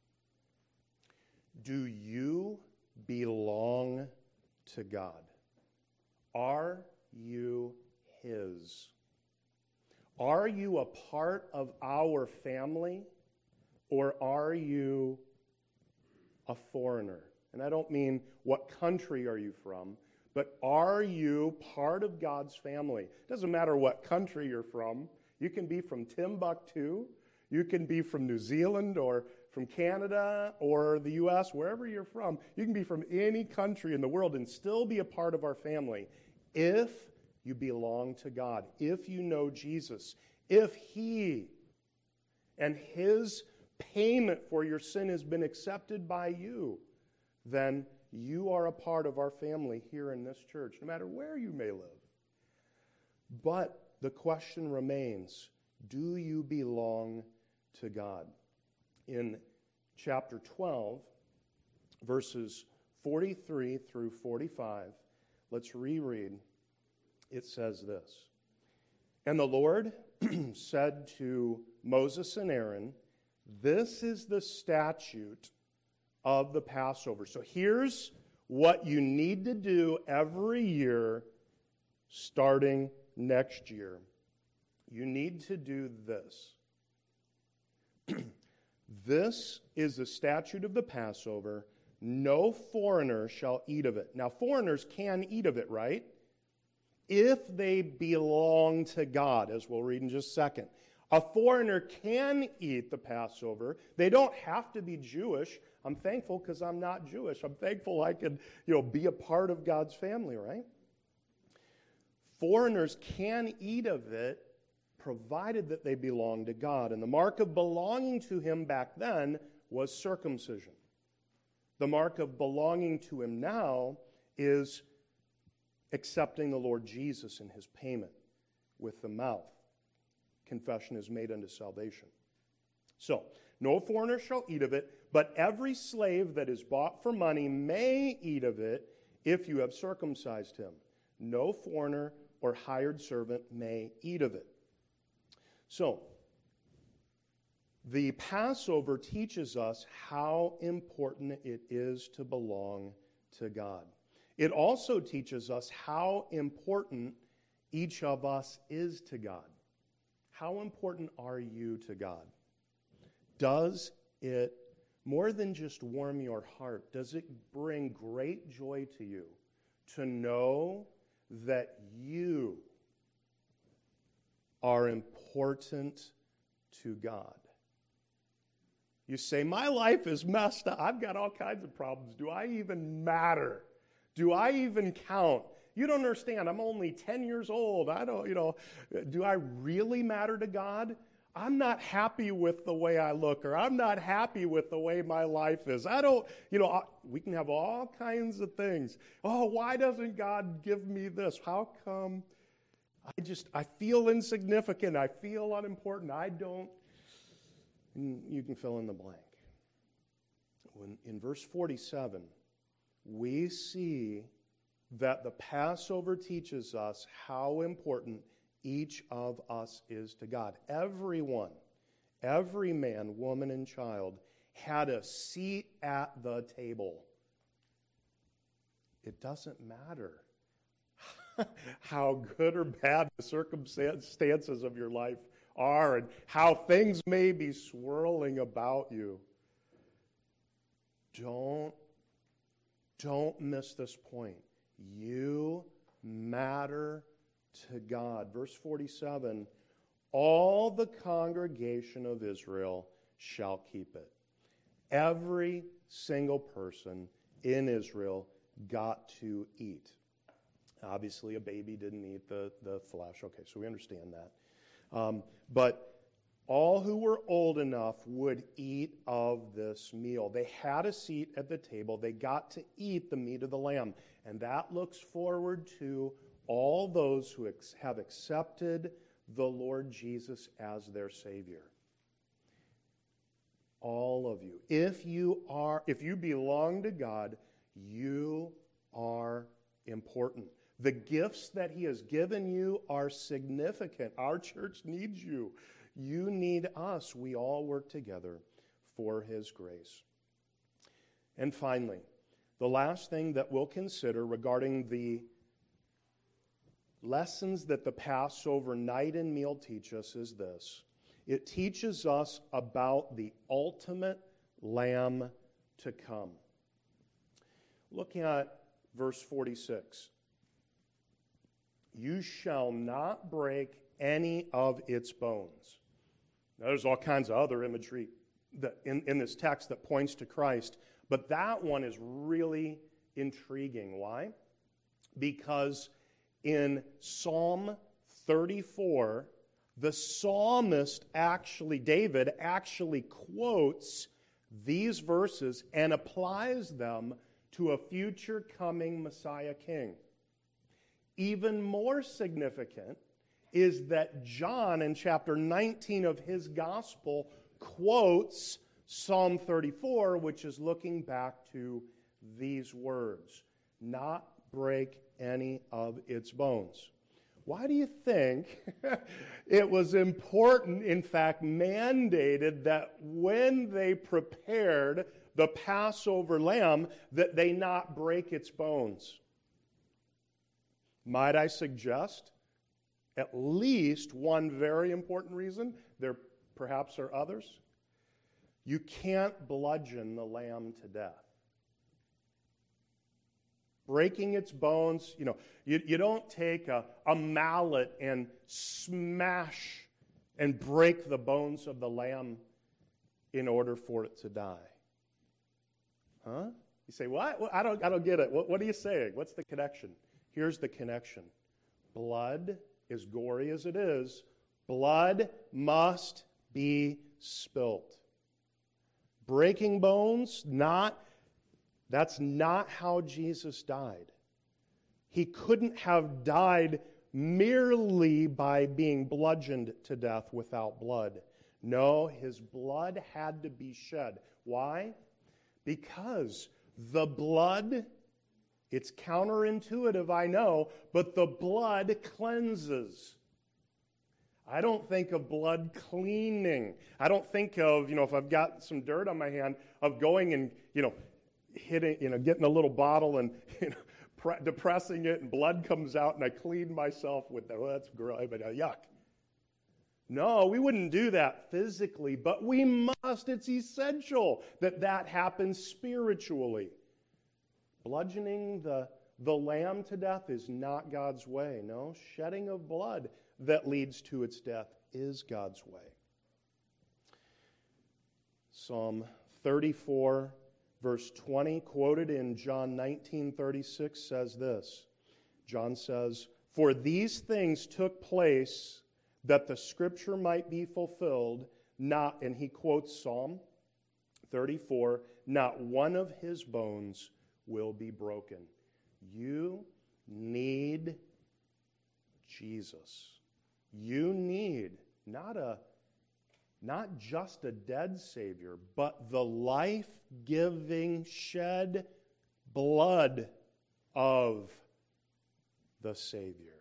Do you belong to God? Are you His? Are you a part of our family, or are you a foreigner? And I don't mean what country are you from, but are you part of God's family? It doesn't matter what country you're from. You can be from Timbuktu, you can be from New Zealand or from Canada or the U.S., wherever you're from. You can be from any country in the world and still be a part of our family if you belong to God, if you know Jesus, if He and His payment for your sin has been accepted by you, then you are a part of our family here in this church, no matter where you may live. But the question remains, do you belong to God? In chapter 12, verses 43 through 45. Let's reread. It says this. And the Lord said to Moses and Aaron, this is the statute of the Passover. So here's what you need to do every year starting next year. You need to do this. This is the statute of the Passover. No foreigner shall eat of it. Now, foreigners can eat of it, right? If they belong to God, as we'll read in just a second. A foreigner can eat the Passover. They don't have to be Jewish. I'm thankful because I'm not Jewish. I'm thankful I can, be a part of God's family, right? Foreigners can eat of it provided that they belong to God. And the mark of belonging to Him back then was circumcision. The mark of belonging to Him now is accepting the Lord Jesus in His payment with the mouth. Confession is made unto salvation. So, no foreigner shall eat of it, but every slave that is bought for money may eat of it if you have circumcised him. No foreigner or hired servant may eat of it. So, the Passover teaches us how important it is to belong to God. It also teaches us how important each of us is to God. How important are you to God? Does it, more than just warm your heart, does it bring great joy to you to know that you are important to God? You say, my life is messed up. I've got all kinds of problems. Do I even matter? Do I even count? You don't understand. I'm only 10 years old. Do I really matter to God? I'm not happy with the way I look, or I'm not happy with the way my life is. We can have all kinds of things. Oh, why doesn't God give me this? How come I feel insignificant? I feel unimportant. You can fill in the blank. In verse 47, we see that the Passover teaches us how important each of us is to God. Everyone, every man, woman, and child had a seat at the table. It doesn't matter how good or bad the circumstances of your life are and how things may be swirling about you. Don't miss this point. You matter to God. Verse 47, all the congregation of Israel shall keep it. Every single person in Israel got to eat. Obviously, a baby didn't eat the flesh. Okay, so we understand that. But all who were old enough would eat of this meal. They had a seat at the table. They got to eat the meat of the lamb. And that looks forward to all those who have accepted the Lord Jesus as their Savior. All of you. If you belong to God, you are important. The gifts that He has given you are significant. Our church needs you. You need us. We all work together for His grace. And finally, the last thing that we'll consider regarding the lessons that the Passover night and meal teach us is this. It teaches us about the ultimate Lamb to come. Look at verse 46. You shall not break any of its bones. Now, there's all kinds of other imagery in this text that points to Christ, but that one is really intriguing. Why? Because in Psalm 34, the psalmist David actually quotes these verses and applies them to a future coming Messiah king. Even more significant is that John, in chapter 19 of his gospel, quotes Psalm 34, which is looking back to these words, not break any of its bones. Why do you think it was important, in fact, mandated that when they prepared the Passover lamb, that they not break its bones? Might I suggest at least one very important reason? There perhaps are others. You can't bludgeon the lamb to death. Breaking its bones, you don't take a mallet and smash and break the bones of the lamb in order for it to die. Huh? You say, what? Well, I don't get it. What are you saying? What's the connection? Here's the connection. Blood, as gory as it is, blood must be spilt. Breaking bones, that's not how Jesus died. He couldn't have died merely by being bludgeoned to death without blood. No, his blood had to be shed. Why? Because the blood, it's counterintuitive, I know, but the blood cleanses. I don't think of blood cleaning. I don't think of, if I've got some dirt on my hand, of going and, hitting, getting a little bottle and, depressing it and blood comes out and I clean myself with that. Well, that's gross, but yuck. No, we wouldn't do that physically, but we must. It's essential that happens spiritually. Bludgeoning the lamb to death is not God's way. No, shedding of blood that leads to its death is God's way. Psalm 34, verse 20, quoted in John 19:36, says this. John says, "For these things took place that the scripture might be fulfilled, and he quotes Psalm 34, not one of his bones will be broken." You need Jesus. You need not just a dead Savior, but the life-giving shed blood of the Savior.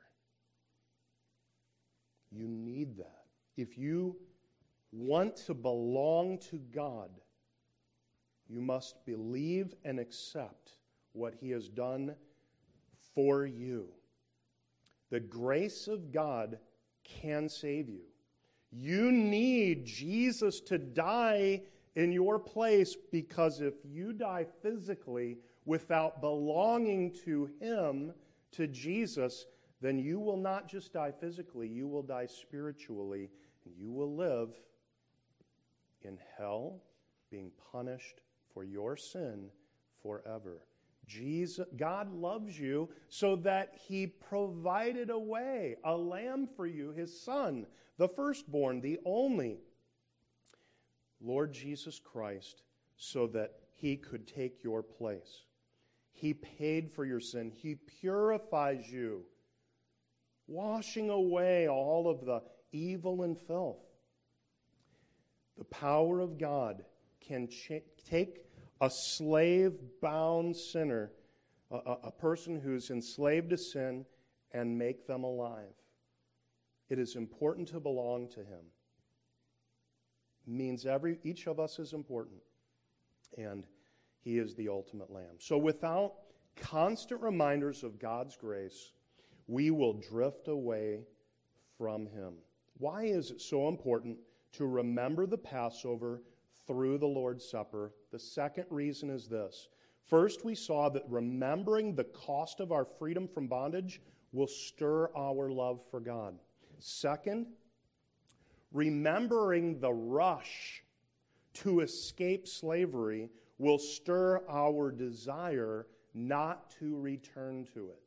You need that. If you want to belong to God, you must believe and accept what He has done for you. The grace of God can save you. You need Jesus to die in your place, because if you die physically without belonging to Him, to Jesus, then you will not just die physically, you will die spiritually, and you will live in hell, being punished for your sin forever. God loves you so that He provided a way, a lamb for you, His Son, the firstborn, the only, Lord Jesus Christ, so that He could take your place. He paid for your sin. He purifies you, washing away all of the evil and filth. The power of God can take a slave-bound sinner, a person who's enslaved to sin, and make them alive. It is important to belong to Him. It means each of us is important, and He is the ultimate Lamb. So without constant reminders of God's grace, we will drift away from Him. Why is it so important to remember the Passover through the Lord's Supper? The second reason is this. First, we saw that remembering the cost of our freedom from bondage will stir our love for God. Second, remembering the rush to escape slavery will stir our desire not to return to it.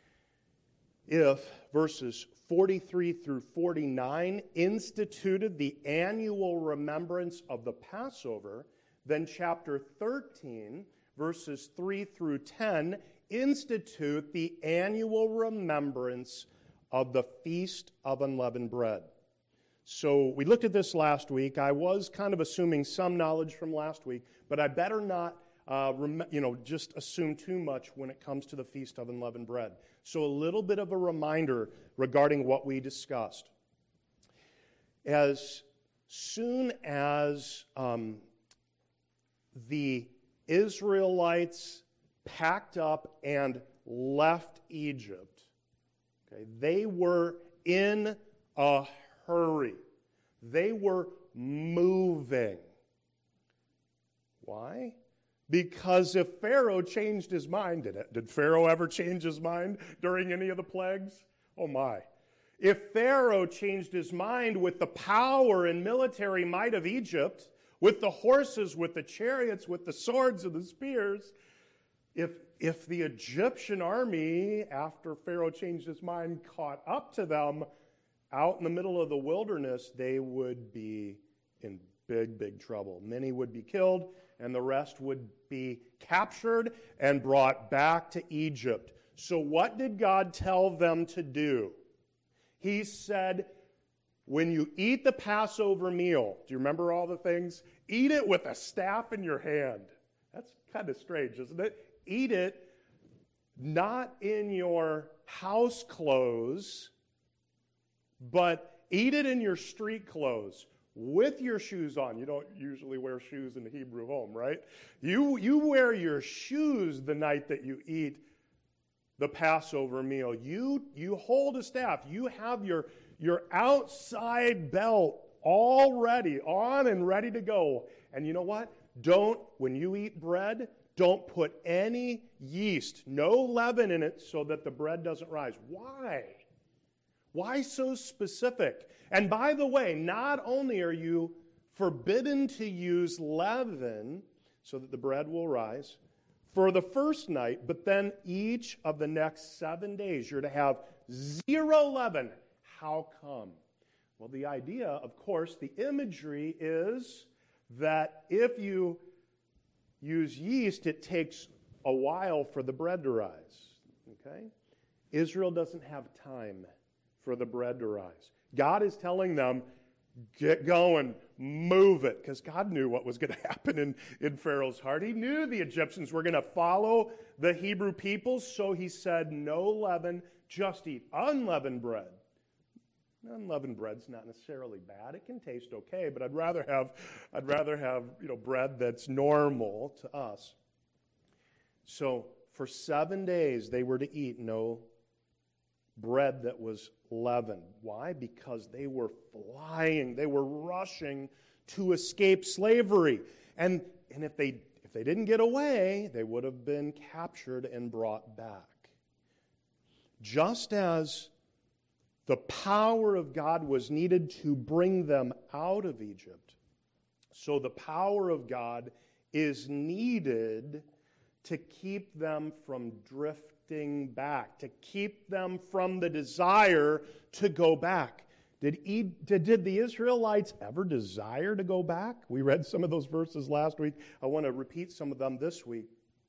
If verses 43 through 49 instituted the annual remembrance of the Passover, then chapter 13, verses 3 through 10, institute the annual remembrance of the Feast of Unleavened Bread. So we looked at this last week. I was kind of assuming some knowledge from last week, but I better not just assume too much when it comes to the Feast of Unleavened Bread. So a little bit of a reminder regarding what we discussed. As soon as the Israelites packed up and left Egypt, okay, they were in a hurry. They were moving. Why? Because if Pharaoh changed his mind, did Pharaoh ever change his mind during any of the plagues? Oh my. If Pharaoh changed his mind with the power and military might of Egypt, with the horses, with the chariots, with the swords and the spears, if the Egyptian army, after Pharaoh changed his mind, caught up to them out in the middle of the wilderness, they would be in big, big trouble. Many would be killed, and the rest would be captured and brought back to Egypt. So what did God tell them to do? He said, when you eat the Passover meal, do you remember all the things? Eat it with a staff in your hand. That's kind of strange, isn't it? Eat it not in your house clothes, but eat it in your street clothes with your shoes on. You don't usually wear shoes in the Hebrew home, right? You wear your shoes the night that you eat the Passover meal. You hold a staff. You have your outside belt all ready, on and ready to go. And you know what? When you eat bread, don't put any yeast, no leaven in it so that the bread doesn't rise. Why? Why so specific? And by the way, not only are you forbidden to use leaven so that the bread will rise for the first night, but then each of the next 7 days you're to have 0 leaven. How come? Well, the idea, of course, the imagery is that if you use yeast, it takes a while for the bread to rise. Okay? Israel doesn't have time for the bread to rise. God is telling them, get going, move it, because God knew what was going to happen in Pharaoh's heart. He knew the Egyptians were going to follow the Hebrew people, so he said, no leaven, just eat unleavened bread. Unleavened bread's not necessarily bad. It can taste okay, but I'd rather have bread that's normal to us. So for 7 days they were to eat no bread that was leavened. Why? Because they were flying. They were rushing to escape slavery. And if they didn't get away, they would have been captured and brought back. Just as the power of God was needed to bring them out of Egypt, so the power of God is needed to keep them from drifting back, to keep them from the desire to go back. Did the Israelites ever desire to go back? We read some of those verses last week. I want to repeat some of them this week.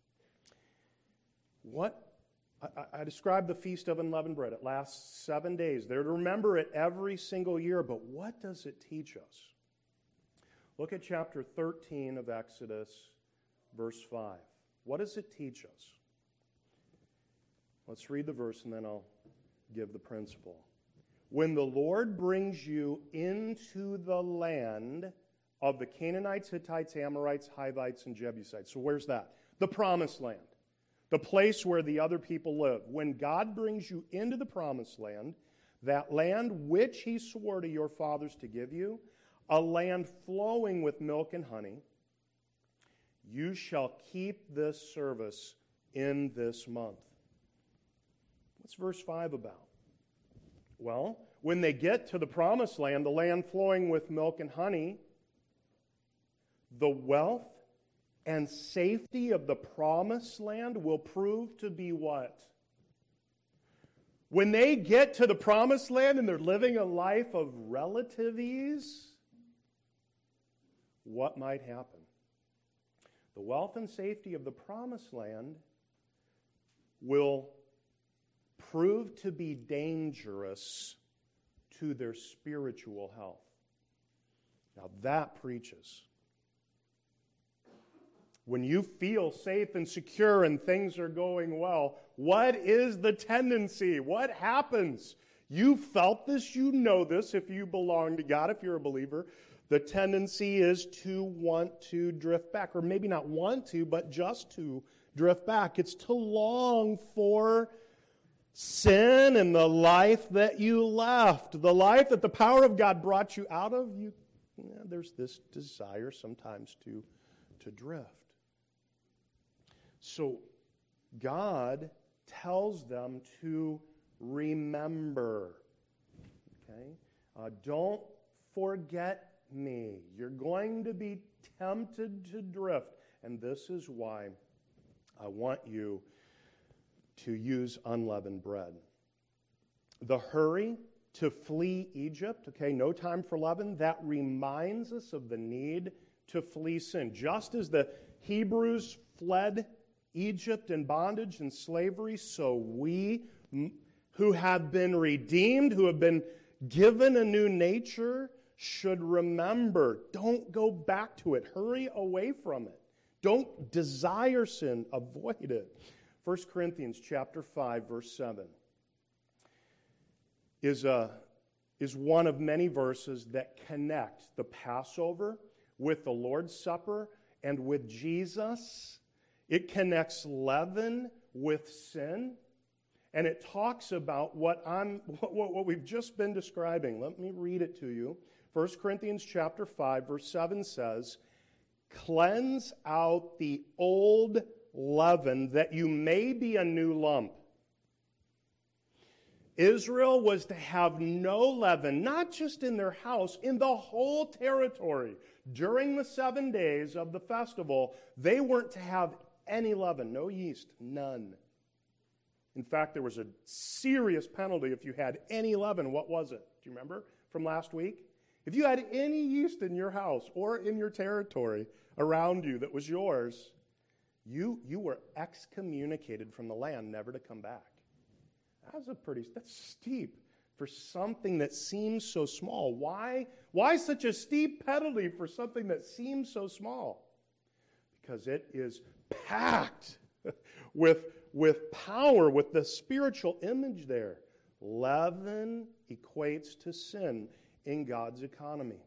I described the Feast of Unleavened Bread. It lasts 7 days. They're to remember it every single year, but what does it teach us? Look at chapter 13 of Exodus, verse 5. What does it teach us? Let's read the verse and then I'll give the principle. When the Lord brings you into the land of the Canaanites, Hittites, Amorites, Hivites, and Jebusites. So where's that? The promised land. The place where the other people live. When God brings you into the promised land, that land which he swore to your fathers to give you, a land flowing with milk and honey, you shall keep this service in this month. What's verse 5 about? Well, when they get to the promised land, the land flowing with milk and honey, the wealth and safety of the promised land will prove to be what? When they get to the promised land and they're living a life of relative ease, what might happen? The wealth and safety of the promised land will prove to be dangerous to their spiritual health. Now that preaches. When you feel safe and secure and things are going well, what is the tendency? What happens? You felt this, you know this if you belong to God, if you're a believer. The tendency is to want to drift back, or maybe not want to, but just to drift back. It's to long for sin and the life that you left, the life that the power of God brought you out of. There's this desire sometimes to drift. So God tells them to remember. Okay? Don't forget me. You're going to be tempted to drift. And this is why I want you to use unleavened bread. The hurry to flee Egypt, okay, no time for leaven, that reminds us of the need to flee sin. Just as the Hebrews fled Egypt in bondage and slavery, so we who have been redeemed, who have been given a new nature, should remember. Don't go back to it. Hurry away from it. Don't desire sin. Avoid it. 1 Corinthians chapter 5, verse 7 is one of many verses that connect the Passover with the Lord's Supper and with Jesus. It connects leaven with sin, and it talks about what we've just been describing. Let me read it to you. 1 Corinthians chapter 5, verse 7 says, "Cleanse out the old leaven, that you may be a new lump." Israel was to have no leaven, not just in their house, in the whole territory. During the 7 days of the festival, they weren't to have any leaven, no yeast, none. In fact, there was a serious penalty if you had any leaven. What was it? Do you remember from last week? If you had any yeast in your house or in your territory around you that was yours, you were excommunicated from the land, never to come back. That's steep for something that seems so small. Why such a steep penalty for something that seems so small? Because it is packed with power, with the spiritual image there. Leaven equates to sin in God's economy.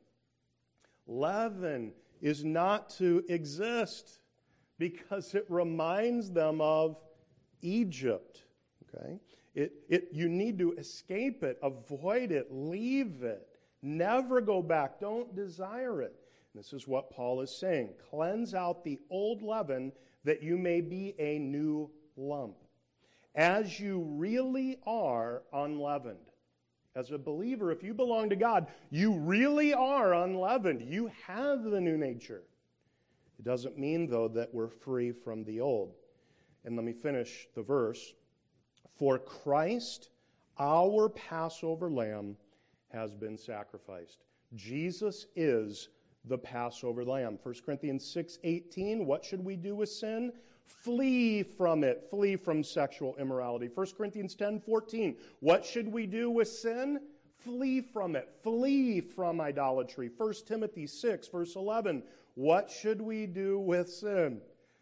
Leaven is not to exist because it reminds them of Egypt. Okay? You need to escape it, avoid it, leave it, never go back, don't desire it. And this is what Paul is saying. Cleanse out the old leaven that you may be a new lump, as you really are unleavened. As a believer, if you belong to God, you really are unleavened. You have the new nature. It doesn't mean, though, that we're free from the old. And let me finish the verse. For Christ, our Passover lamb, has been sacrificed. Jesus is the Passover lamb. 1 Corinthians 6:18, what should we do with sin? Flee from it. Flee from sexual immorality. 1 Corinthians 10:14, what should we do with sin? Flee from it. Flee from idolatry. 1 Timothy 6, verse 11, what should we do with sin?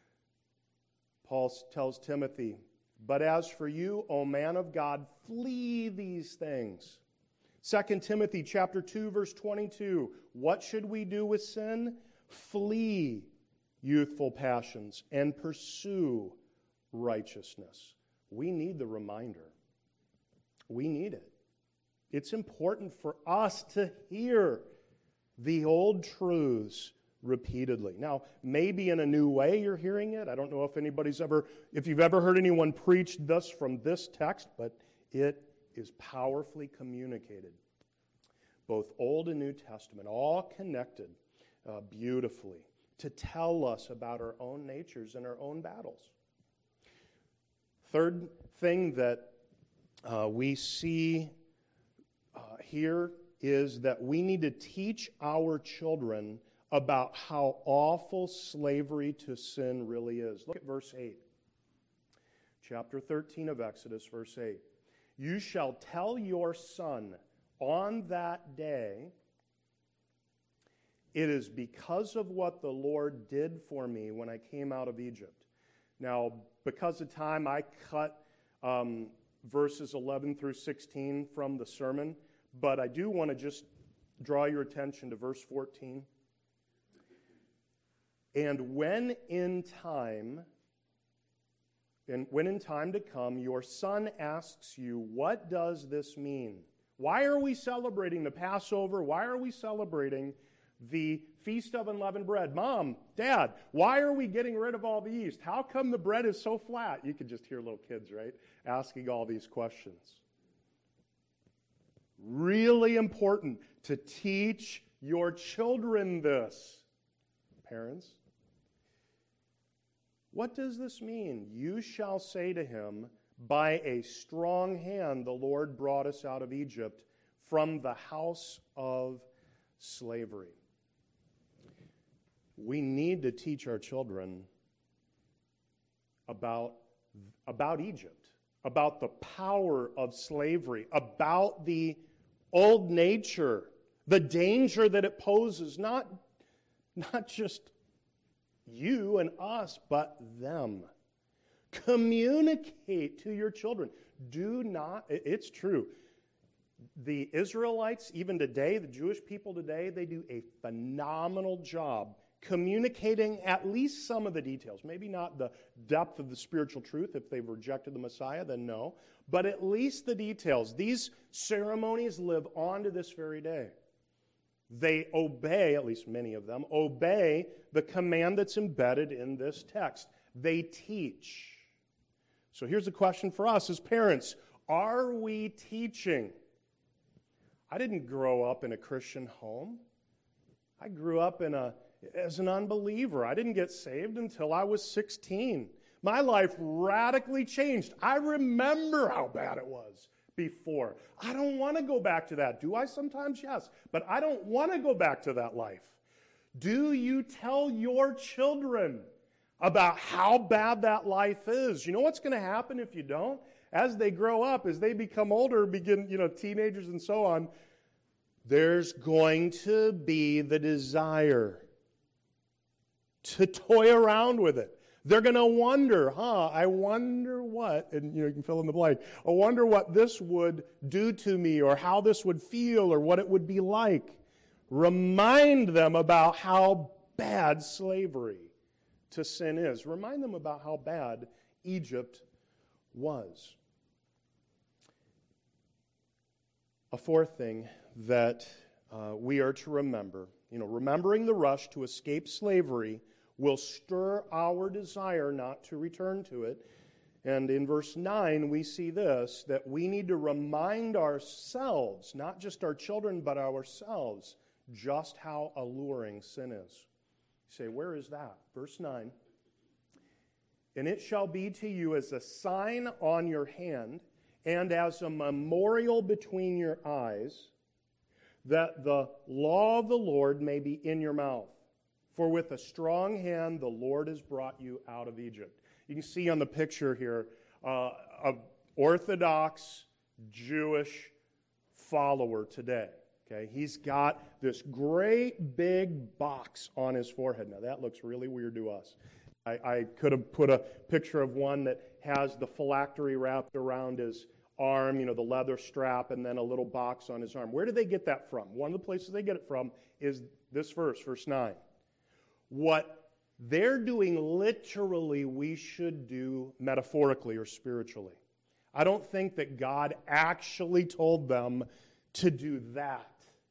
Paul tells Timothy, but as for you, O man of God, flee these things. 2 Timothy chapter 2, verse 22, what should we do with sin? Flee youthful passions and pursue righteousness. We need the reminder. We need it. It's important for us to hear the old truths repeatedly. Now, maybe in a new way you're hearing it. I don't know if you've ever heard anyone preach this from this text, but it is powerfully communicated. Both Old and New Testament, all connected beautifully to tell us about our own natures and our own battles. Third thing that we see here is that we need to teach our children about how awful slavery to sin really is. Look at verse 8. Chapter 13 of Exodus, verse 8. You shall tell your son on that day, It is because of what the Lord did for me when I came out of Egypt. Now, because of time, I cut verses 11 through 16 from the sermon, but I do want to just draw your attention to verse 14. And when in time to come, your son asks you, what does this mean? Why are we celebrating the Passover? Why are we celebrating the Feast of Unleavened Bread? Mom, Dad, why are we getting rid of all the yeast? How come the bread is so flat? You could just hear little kids, right, asking all these questions. Really important to teach your children this. Parents, what does this mean? You shall say to him, by a strong hand the Lord brought us out of Egypt from the house of slavery. We need to teach our children about Egypt, about the power of slavery, about the old nature, the danger that it poses, not just you and us, but them. Communicate to your children. Do not, it's true. The Israelites, even today, the Jewish people today, they do a phenomenal job communicating at least some of the details. Maybe not the depth of the spiritual truth. If they've rejected the Messiah, then no. But at least the details. These ceremonies live on to this very day. They obey, at least many of them, obey the command that's embedded in this text. They teach. So here's a question for us as parents. Are we teaching? I didn't grow up in a Christian home. I grew up as an unbeliever. I didn't get saved until I was 16. My life radically changed. I remember how bad it was before. I don't want to go back to that. Do I sometimes? Yes. But I don't want to go back to that life. Do you tell your children about how bad that life is? You know what's going to happen if you don't? As they grow up, as they become older, begin, teenagers and so on, there's going to be the desire to toy around with it. They're going to wonder, I wonder what, and you can fill in the blank, I wonder what this would do to me, or how this would feel, or what it would be like. Remind them about how bad slavery to sin is. Remind them about how bad Egypt was. A fourth thing that we are to remember, remembering the rush to escape slavery will stir our desire not to return to it. And in verse 9, we see this, that we need to remind ourselves, not just our children, but ourselves, just how alluring sin is. You say, where is that? Verse 9. And it shall be to you as a sign on your hand and as a memorial between your eyes, that the law of the Lord may be in your mouth. For with a strong hand the Lord has brought you out of Egypt. You can see on the picture here an Orthodox Jewish follower today. Okay, he's got this great big box on his forehead. Now that looks really weird to us. I could have put a picture of one that has the phylactery wrapped around his arm, the leather strap, and then a little box on his arm. Where did they get that from? One of the places they get it from is this verse 9. What they're doing literally, we should do metaphorically or spiritually. I don't think that God actually told them to do that.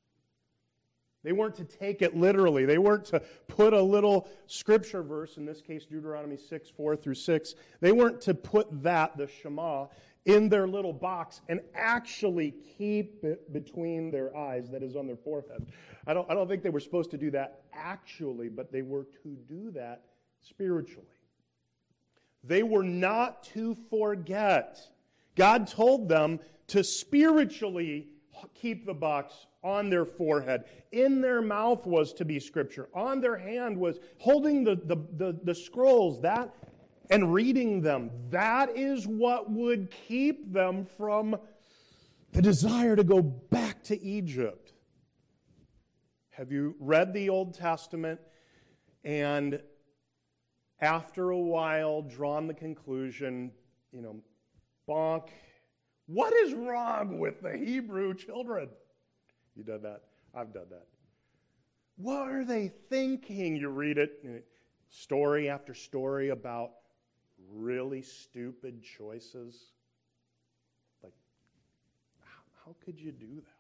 They weren't to take it literally. They weren't to put a little scripture verse, in this case Deuteronomy 6:4-6. They weren't to put that, the Shema, in their little box and actually keep it between their eyes, that is on their forehead. I don't think they were supposed to do that actually, but they were to do that spiritually. They were not to forget. God told them to spiritually keep the box on their forehead. In their mouth was to be Scripture. On their hand was holding the scrolls, that and reading them. That is what would keep them from the desire to go back to Egypt. Have you read the Old Testament and after a while drawn the conclusion, bonk, what is wrong with the Hebrew children? You done that? I've done that. What are they thinking? You read it, story after story about really stupid choices. Like, how could you do that?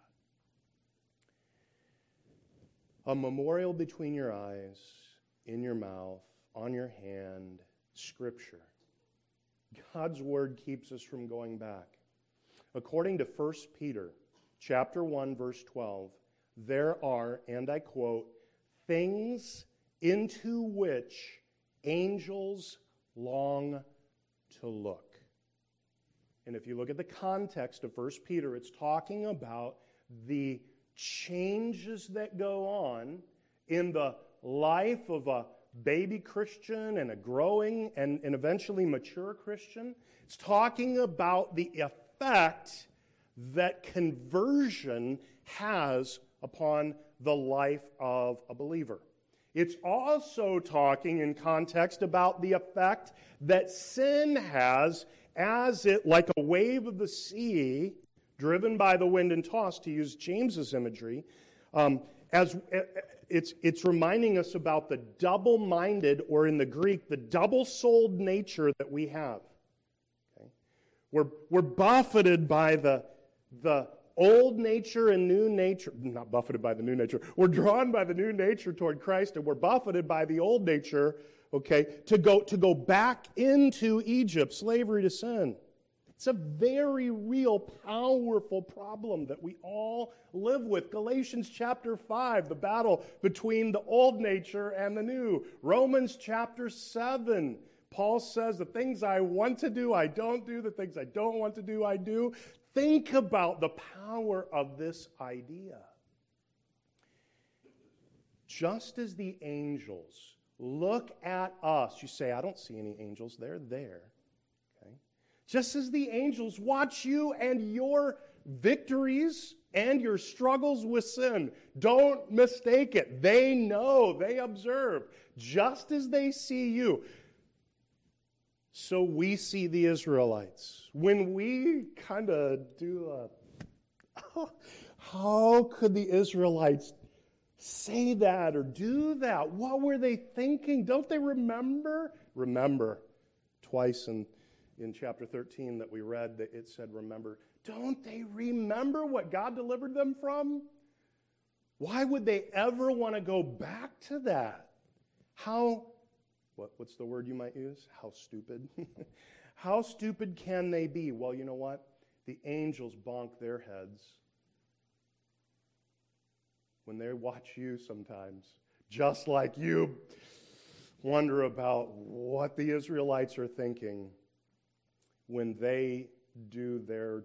A memorial between your eyes, in your mouth, on your hand, Scripture. God's Word keeps us from going back. According to 1 Peter chapter 1, verse 12, there are, and I quote, things into which angels long to look. And if you look at the context of 1 Peter, it's talking about the changes that go on in the life of a baby Christian and a growing and eventually mature Christian. It's talking about the effect that conversion has upon the life of a believer. It's also talking in context about the effect that sin has as it, like a wave of the sea, driven by the wind and tossed, to use James's imagery, as it's reminding us about the double-minded, or in the Greek, the double-souled nature that we have. Okay? We're buffeted by the old nature and new nature, not buffeted by the new nature, we're drawn by the new nature toward Christ, and we're buffeted by the old nature, okay, to go back into Egypt, slavery to sin. It's a very real, powerful problem that we all live with. Galatians chapter 5, the battle between the old nature and the new. Romans chapter 7, Paul says, the things I want to do, I don't do. The things I don't want to do, I do. Think about the power of this idea. Just as the angels look at us, you say, I don't see any angels, they're there. Just as the angels watch you and your victories and your struggles with sin. Don't mistake it. They know, they observe, just as they see you. So we see the Israelites. When we kind of do how could the Israelites say that or do that? What were they thinking? Don't they remember? Remember, twice in chapter 13 that we read, that it said, remember. Don't they remember what God delivered them from? Why would they ever want to go back to that? What's the word you might use? How stupid? How stupid can they be? Well, you know what? The angels bonk their heads when they watch you sometimes, just like you wonder about what the Israelites are thinking when they do their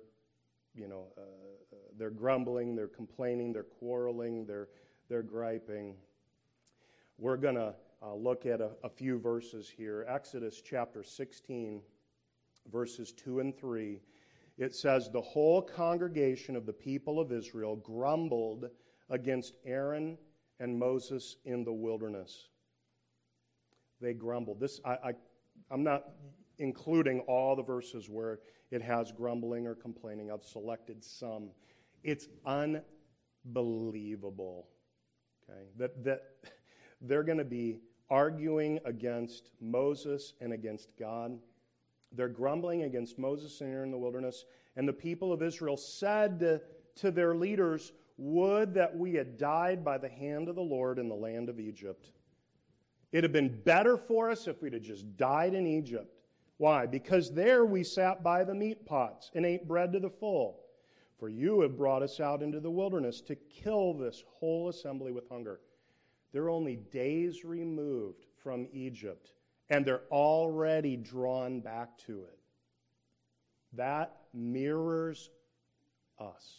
grumbling, their complaining, their quarreling, their griping. We're going to look at a few verses here. Exodus chapter 16, verses 2 and 3. It says, the whole congregation of the people of Israel grumbled against Aaron and Moses in the wilderness. They grumbled. I'm not including all the verses where it has grumbling or complaining. I've selected some. It's unbelievable, okay, that they're going to be arguing against Moses and against God. They're grumbling against Moses and Aaron in the wilderness. And the people of Israel said to their leaders, would that we had died by the hand of the Lord in the land of Egypt. It had been better for us if we'd have just died in Egypt. Why? Because there we sat by the meat pots and ate bread to the full. For you have brought us out into the wilderness to kill this whole assembly with hunger. They're only days removed from Egypt, and they're already drawn back to it. That mirrors us.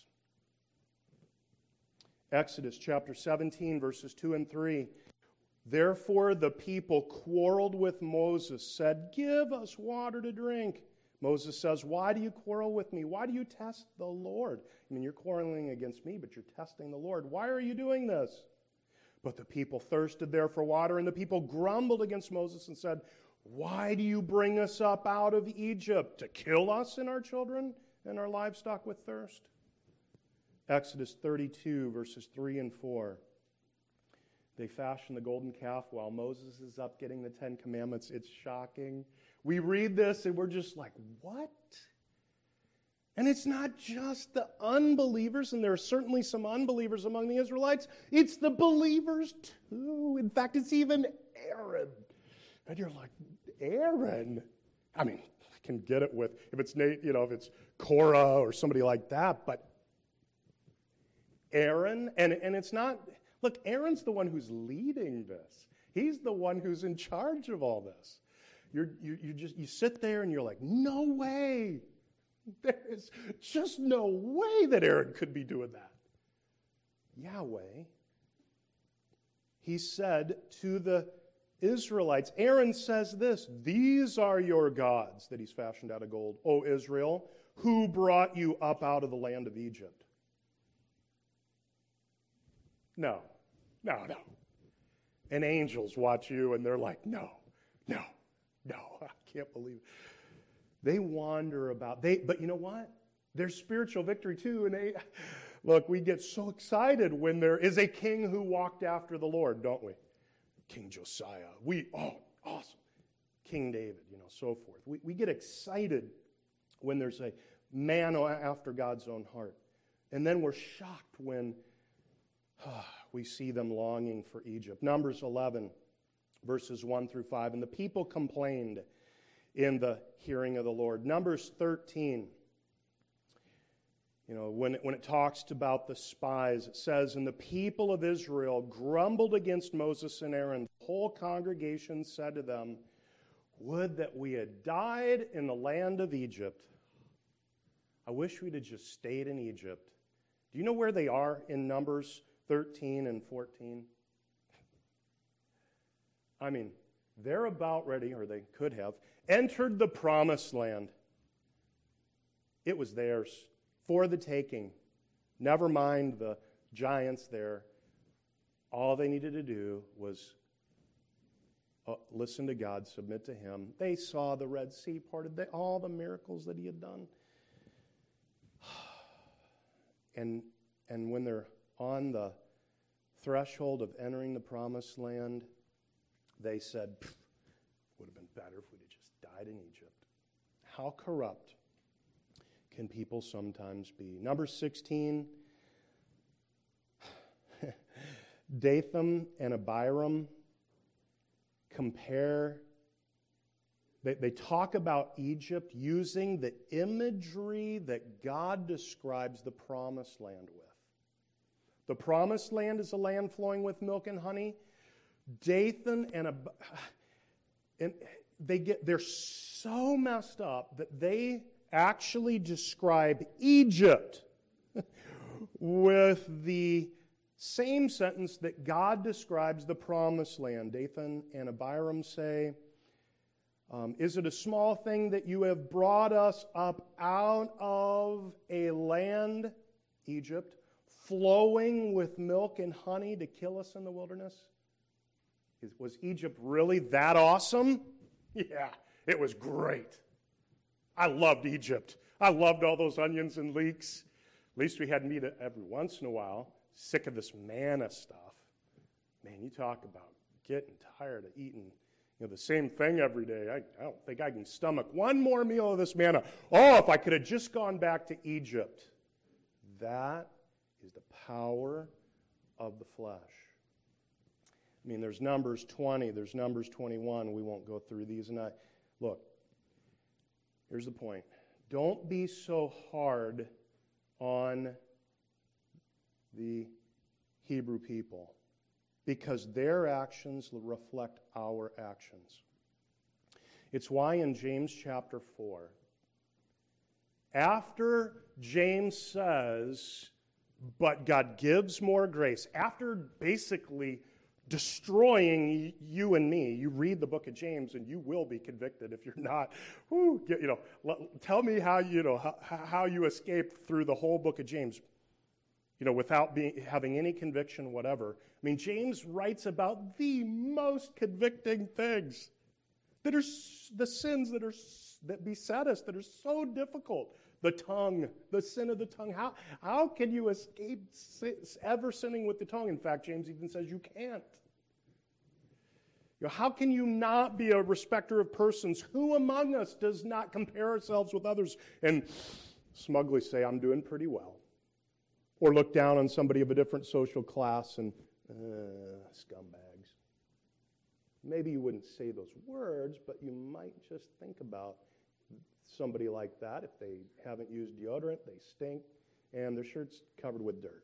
Exodus chapter 17, verses 2 and 3. Therefore the people quarreled with Moses, said, give us water to drink. Moses says, why do you quarrel with me? Why do you test the Lord? I mean, you're quarreling against me, but you're testing the Lord. Why are you doing this? But the people thirsted there for water, and the people grumbled against Moses and said, "Why do you bring us up out of Egypt? To kill us and our children and our livestock with thirst?" Exodus 32, verses 3 and 4. They fashion the golden calf while Moses is up getting the Ten Commandments. It's shocking. We read this and we're just like, what? And it's not just the unbelievers, and there are certainly some unbelievers among the Israelites. It's the believers too. In fact, it's even Aaron. And you're like, Aaron? I mean, I can get it with, if it's if it's Korah or somebody like that, but Aaron, and it's not, look, Aaron's the one who's leading this. He's the one who's in charge of all this. You sit there and you're like, no way. There is just no way that Aaron could be doing that. Yahweh, he said to the Israelites, Aaron says this, "These are your gods that he's fashioned out of gold, O Israel, who brought you up out of the land of Egypt." No. And angels watch you and they're like, no, I can't believe it. They wander about. But you know what? There's spiritual victory too. And look, we get so excited when there is a king who walked after the Lord, don't we? King Josiah. Awesome. King David, so forth. We get excited when there's a man after God's own heart. And then we're shocked when we see them longing for Egypt. Numbers 11, verses 1 through 5. And the people complained in the hearing of the Lord. Numbers 13, when it talks about the spies, it says, "And the people of Israel grumbled against Moses and Aaron. The whole congregation said to them, 'Would that we had died in the land of Egypt. I wish we'd have just stayed in Egypt.'" Do you know where they are in Numbers 13 and 14? I mean, they're about ready, or they could have, entered the promised land. It was theirs for the taking. Never mind the giants there. All they needed to do was listen to God, submit to Him. They saw the Red Sea parted, all the miracles that He had done. And when they're on the threshold of entering the promised land, they said, would have been better if we'd have just died in Egypt. How corrupt can people sometimes be? Number 16, Dathan and Abiram compare, they talk about Egypt using the imagery that God describes the promised land with. The promised land is a land flowing with milk and honey. Dathan and they're so messed up that they actually describe Egypt with the same sentence that God describes the promised land. Dathan and Abiram say, "Is it a small thing that you have brought us up out of a land, Egypt, flowing with milk and honey to kill us in the wilderness?" Was Egypt really that awesome? Yeah, it was great. I loved Egypt. I loved all those onions and leeks. At least we had meat every once in a while. Sick of this manna stuff. Man, you talk about getting tired of eating the same thing every day. I don't think I can stomach one more meal of this manna. Oh, if I could have just gone back to Egypt. That is the power of the flesh. I mean, there's Numbers 20, there's Numbers 21. We won't go through these. Look, here's the point. Don't be so hard on the Hebrew people, because their actions reflect our actions. It's why in James chapter 4, after James says, but God gives more grace, after basically destroying you and me, you read the book of James and you will be convicted if you're not. Tell me how you escaped through the whole book of James. without having any conviction, whatever. I mean, James writes about the most convicting things that are the sins that beset us, that are so difficult. The tongue, the sin of the tongue. How can you escape ever sinning with the tongue? In fact, James even says you can't. How can you not be a respecter of persons? Who among us does not compare ourselves with others and smugly say, I'm doing pretty well? Or look down on somebody of a different social class and, scumbags. Maybe you wouldn't say those words, but you might just think about somebody like that. If they haven't used deodorant, they stink, and their shirt's covered with dirt.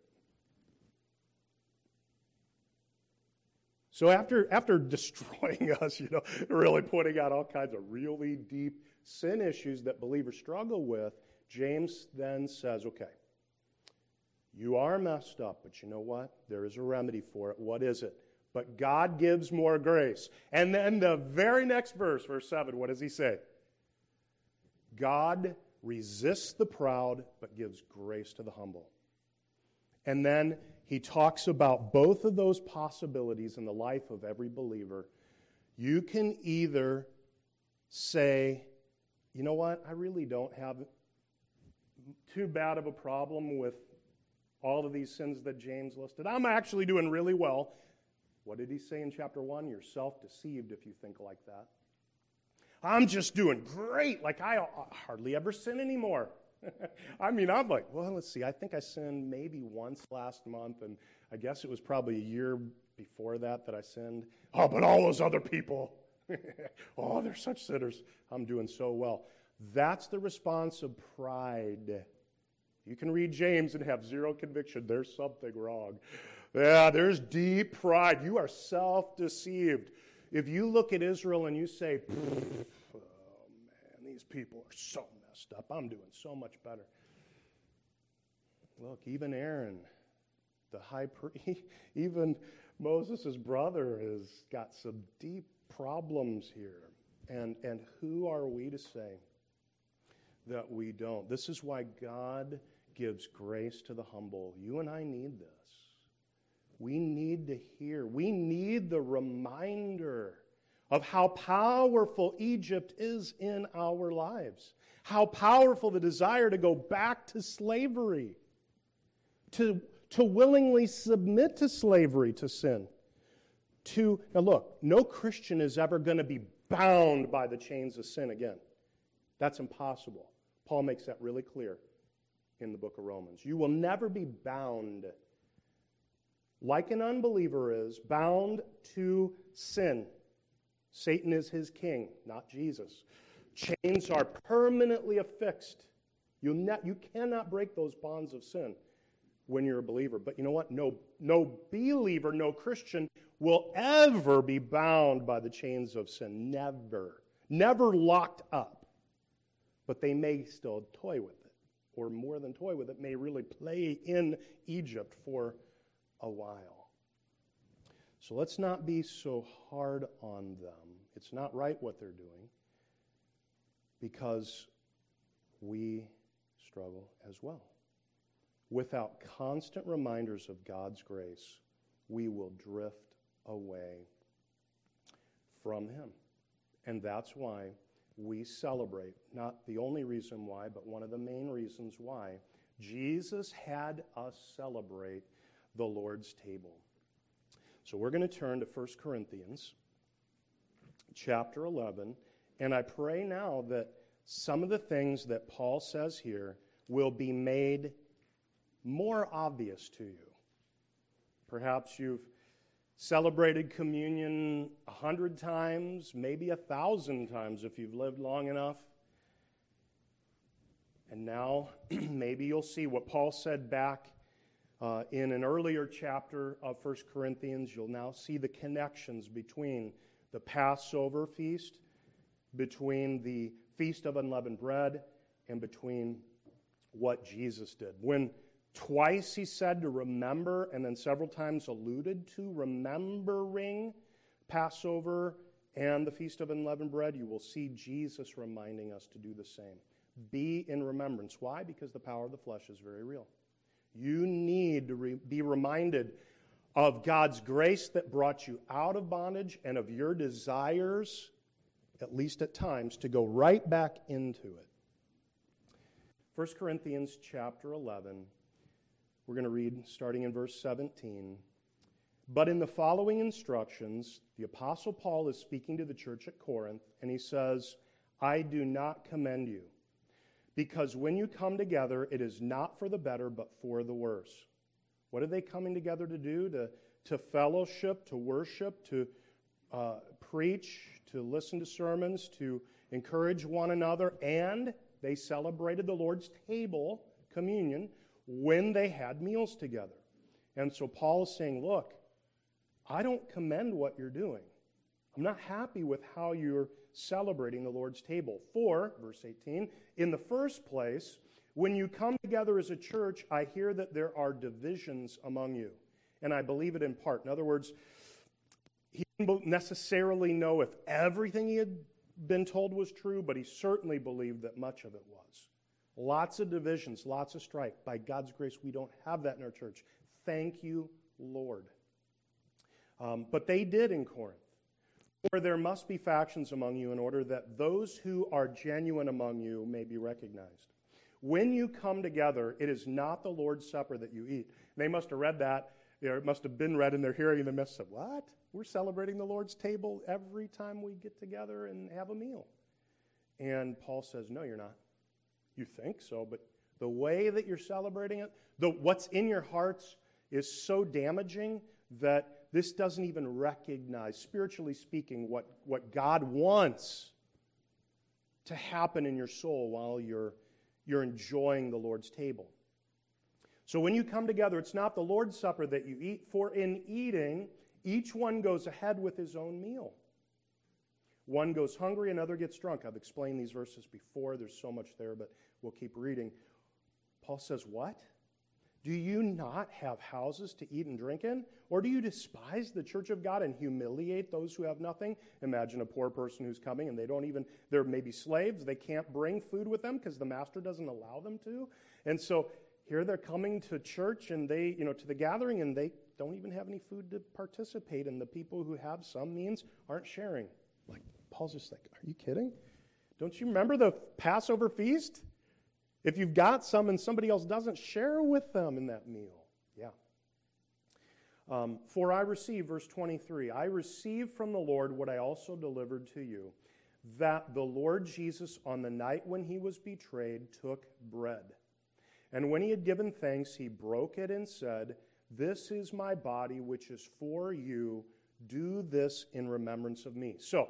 So after destroying us, really pointing out all kinds of really deep sin issues that believers struggle with, James then says, okay, you are messed up, but you know what? There is a remedy for it. What is it? But God gives more grace. And then the very next verse, verse 7, what does he say? God resists the proud, but gives grace to the humble. And then he talks about both of those possibilities in the life of every believer. You can either say, you know what, I really don't have too bad of a problem with all of these sins that James listed. I'm actually doing really well. What did he say in chapter 1? You're self-deceived if you think like that. I'm just doing great. Like I hardly ever sin anymore. I'm like, well, let's see. I think I sinned maybe once last month, and I guess it was probably a year before that I sinned. Oh, but all those other people, oh, they're such sinners. I'm doing so well. That's the response of pride. You can read James and have zero conviction. There's something wrong. Yeah, there's deep pride. You are self-deceived. If you look at Israel and you say, oh man, these people are so messed up. I'm doing so much better. Look, even Aaron, the high priest, even Moses' brother has got some deep problems here. And who are we to say that we don't? This is why God gives grace to the humble. You and I need this. We need to hear. We need the reminder of how powerful Egypt is in our lives. How powerful the desire to go back to slavery. To willingly submit to slavery, to sin. Now look, no Christian is ever going to be bound by the chains of sin again. That's impossible. Paul makes that really clear in the book of Romans. You will never be bound like an unbeliever is, bound to sin. Satan is his king, not Jesus. Chains are permanently affixed. You cannot break those bonds of sin when you're a believer. But you know what? No believer, no Christian will ever be bound by the chains of sin. Never. Never locked up. But they may still toy with it, or more than toy with it, may really play in Egypt for a while. So let's not be so hard on them. It's not right what they're doing, because we struggle as well. Without constant reminders of God's grace, we will drift away from Him. And that's why we celebrate, not the only reason why, but one of the main reasons why, Jesus had us celebrate the Lord's table. So we're going to turn to 1 Corinthians chapter 11, and I pray now that some of the things that Paul says here will be made more obvious to you. Perhaps you've celebrated communion 100 times, maybe 1,000 times if you've lived long enough. And now maybe you'll see what Paul said back in an earlier chapter of 1 Corinthians. You'll now see the connections between the Passover feast, between the Feast of Unleavened Bread, and between what Jesus did. When twice he said to remember, and then several times alluded to remembering Passover and the Feast of Unleavened Bread, you will see Jesus reminding us to do the same. Be in remembrance. Why? Because the power of the flesh is very real. You need to be reminded of God's grace that brought you out of bondage and of your desires, at least at times, to go right back into it. 1 Corinthians chapter 11, we're going to read starting in verse 17. But in the following instructions, the Apostle Paul is speaking to the church at Corinth, and he says, I do not commend you, because when you come together, it is not for the better, but for the worse. What are they coming together to do? To fellowship, to worship, to preach, to listen to sermons, to encourage one another, and they celebrated the Lord's table, communion, when they had meals together. And so Paul is saying, look, I don't commend what you're doing. I'm not happy with how you're celebrating the Lord's table. For, verse 18, in the first place, when you come together as a church, I hear that there are divisions among you. And I believe it in part. In other words, he didn't necessarily know if everything he had been told was true, but he certainly believed that much of it was. Lots of divisions, lots of strife. By God's grace, we don't have that in our church. Thank you, Lord. But they did in Corinth. For there must be factions among you in order that those who are genuine among you may be recognized. When you come together, it is not the Lord's Supper that you eat. They must have read that. It must have been read in their hearing, and they must have said, what? We're celebrating the Lord's table every time we get together and have a meal. And Paul says, no, you're not. You think so, but the way that you're celebrating it, what's in your hearts is so damaging that this doesn't even recognize, spiritually speaking, what God wants to happen in your soul while you're enjoying the Lord's table. So when you come together, it's not the Lord's Supper that you eat, for in eating, each one goes ahead with his own meal. One goes hungry, another gets drunk. I've explained these verses before. There's so much there, but we'll keep reading. Paul says, what? Do you not have houses to eat and drink in? Or do you despise the church of God and humiliate those who have nothing? Imagine a poor person who's coming and they're maybe slaves. They can't bring food with them because the master doesn't allow them to. And so here they're coming to church and to the gathering, and they don't even have any food to participate in. The people who have some means aren't sharing. Like, Paul's just like, are you kidding? Don't you remember the Passover feast? If you've got some and somebody else doesn't, share with them in that meal. Yeah. For I received, verse 23, I received from the Lord what I also delivered to you, that the Lord Jesus, on the night when he was betrayed, took bread. And when he had given thanks, he broke it and said, this is my body, which is for you. Do this in remembrance of me. So,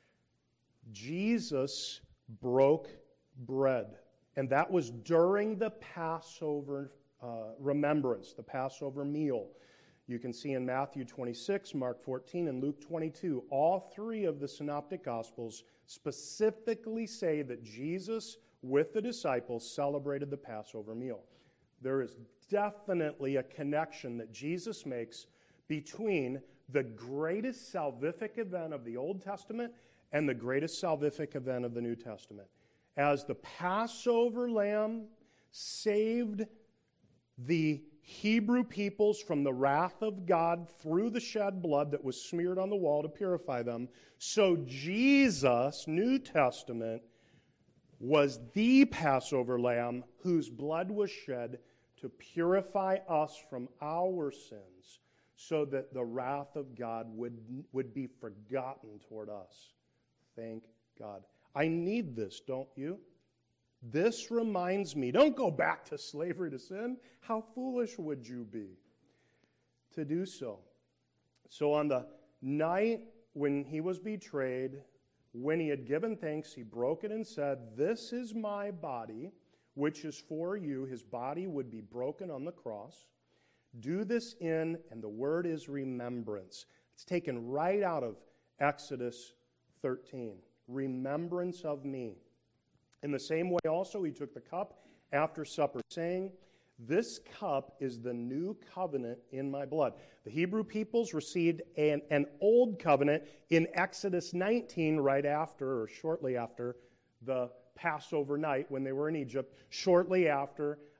Jesus broke bread. And that was during the Passover remembrance, the Passover meal. You can see in Matthew 26, Mark 14, and Luke 22, all three of the Synoptic Gospels specifically say that Jesus, with the disciples, celebrated the Passover meal. There is definitely a connection that Jesus makes between the greatest salvific event of the Old Testament and the greatest salvific event of the New Testament. As the Passover lamb saved the Hebrew peoples from the wrath of God through the shed blood that was smeared on the wall to purify them, so Jesus, New Testament, was the Passover lamb whose blood was shed to purify us from our sins so that the wrath of God would be forgotten toward us. Thank God. I need this, don't you? This reminds me, don't go back to slavery to sin. How foolish would you be to do so? So on the night when he was betrayed, when he had given thanks, he broke it and said, this is my body, which is for you. His body would be broken on the cross. Do this in, and the word is remembrance. It's taken right out of Exodus 13. Remembrance of me. In the same way also he took the cup after supper, saying, this cup is the new covenant in my blood. The Hebrew peoples received an old covenant in Exodus 19 right after, or shortly after, the Passover night when they were in Egypt, shortly after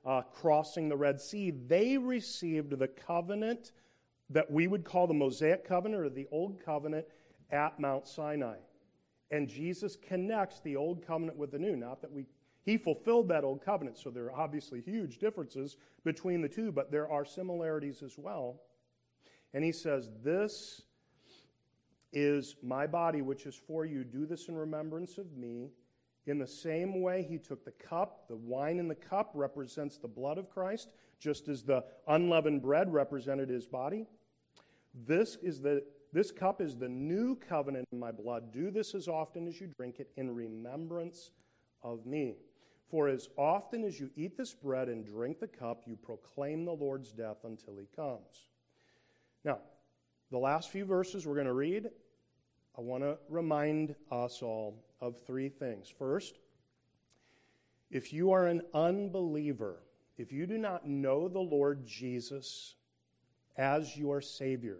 crossing the Red Sea, they received the covenant that we would call the Mosaic covenant or the Old Covenant at Mount Sinai. And Jesus connects the Old Covenant with the New. Not that he fulfilled that Old Covenant, so there are obviously huge differences between the two, but there are similarities as well. And he says, "This is my body, which is for you. Do this in remembrance of me." In the same way, he took the cup. The wine in the cup represents the blood of Christ, just as the unleavened bread represented his body. This cup is the new covenant in my blood. Do this as often as you drink it in remembrance of me. For as often as you eat this bread and drink the cup, you proclaim the Lord's death until he comes. Now, the last few verses we're going to read, I want to remind us all of three things. First, if you are an unbeliever, if you do not know the Lord Jesus as your Savior,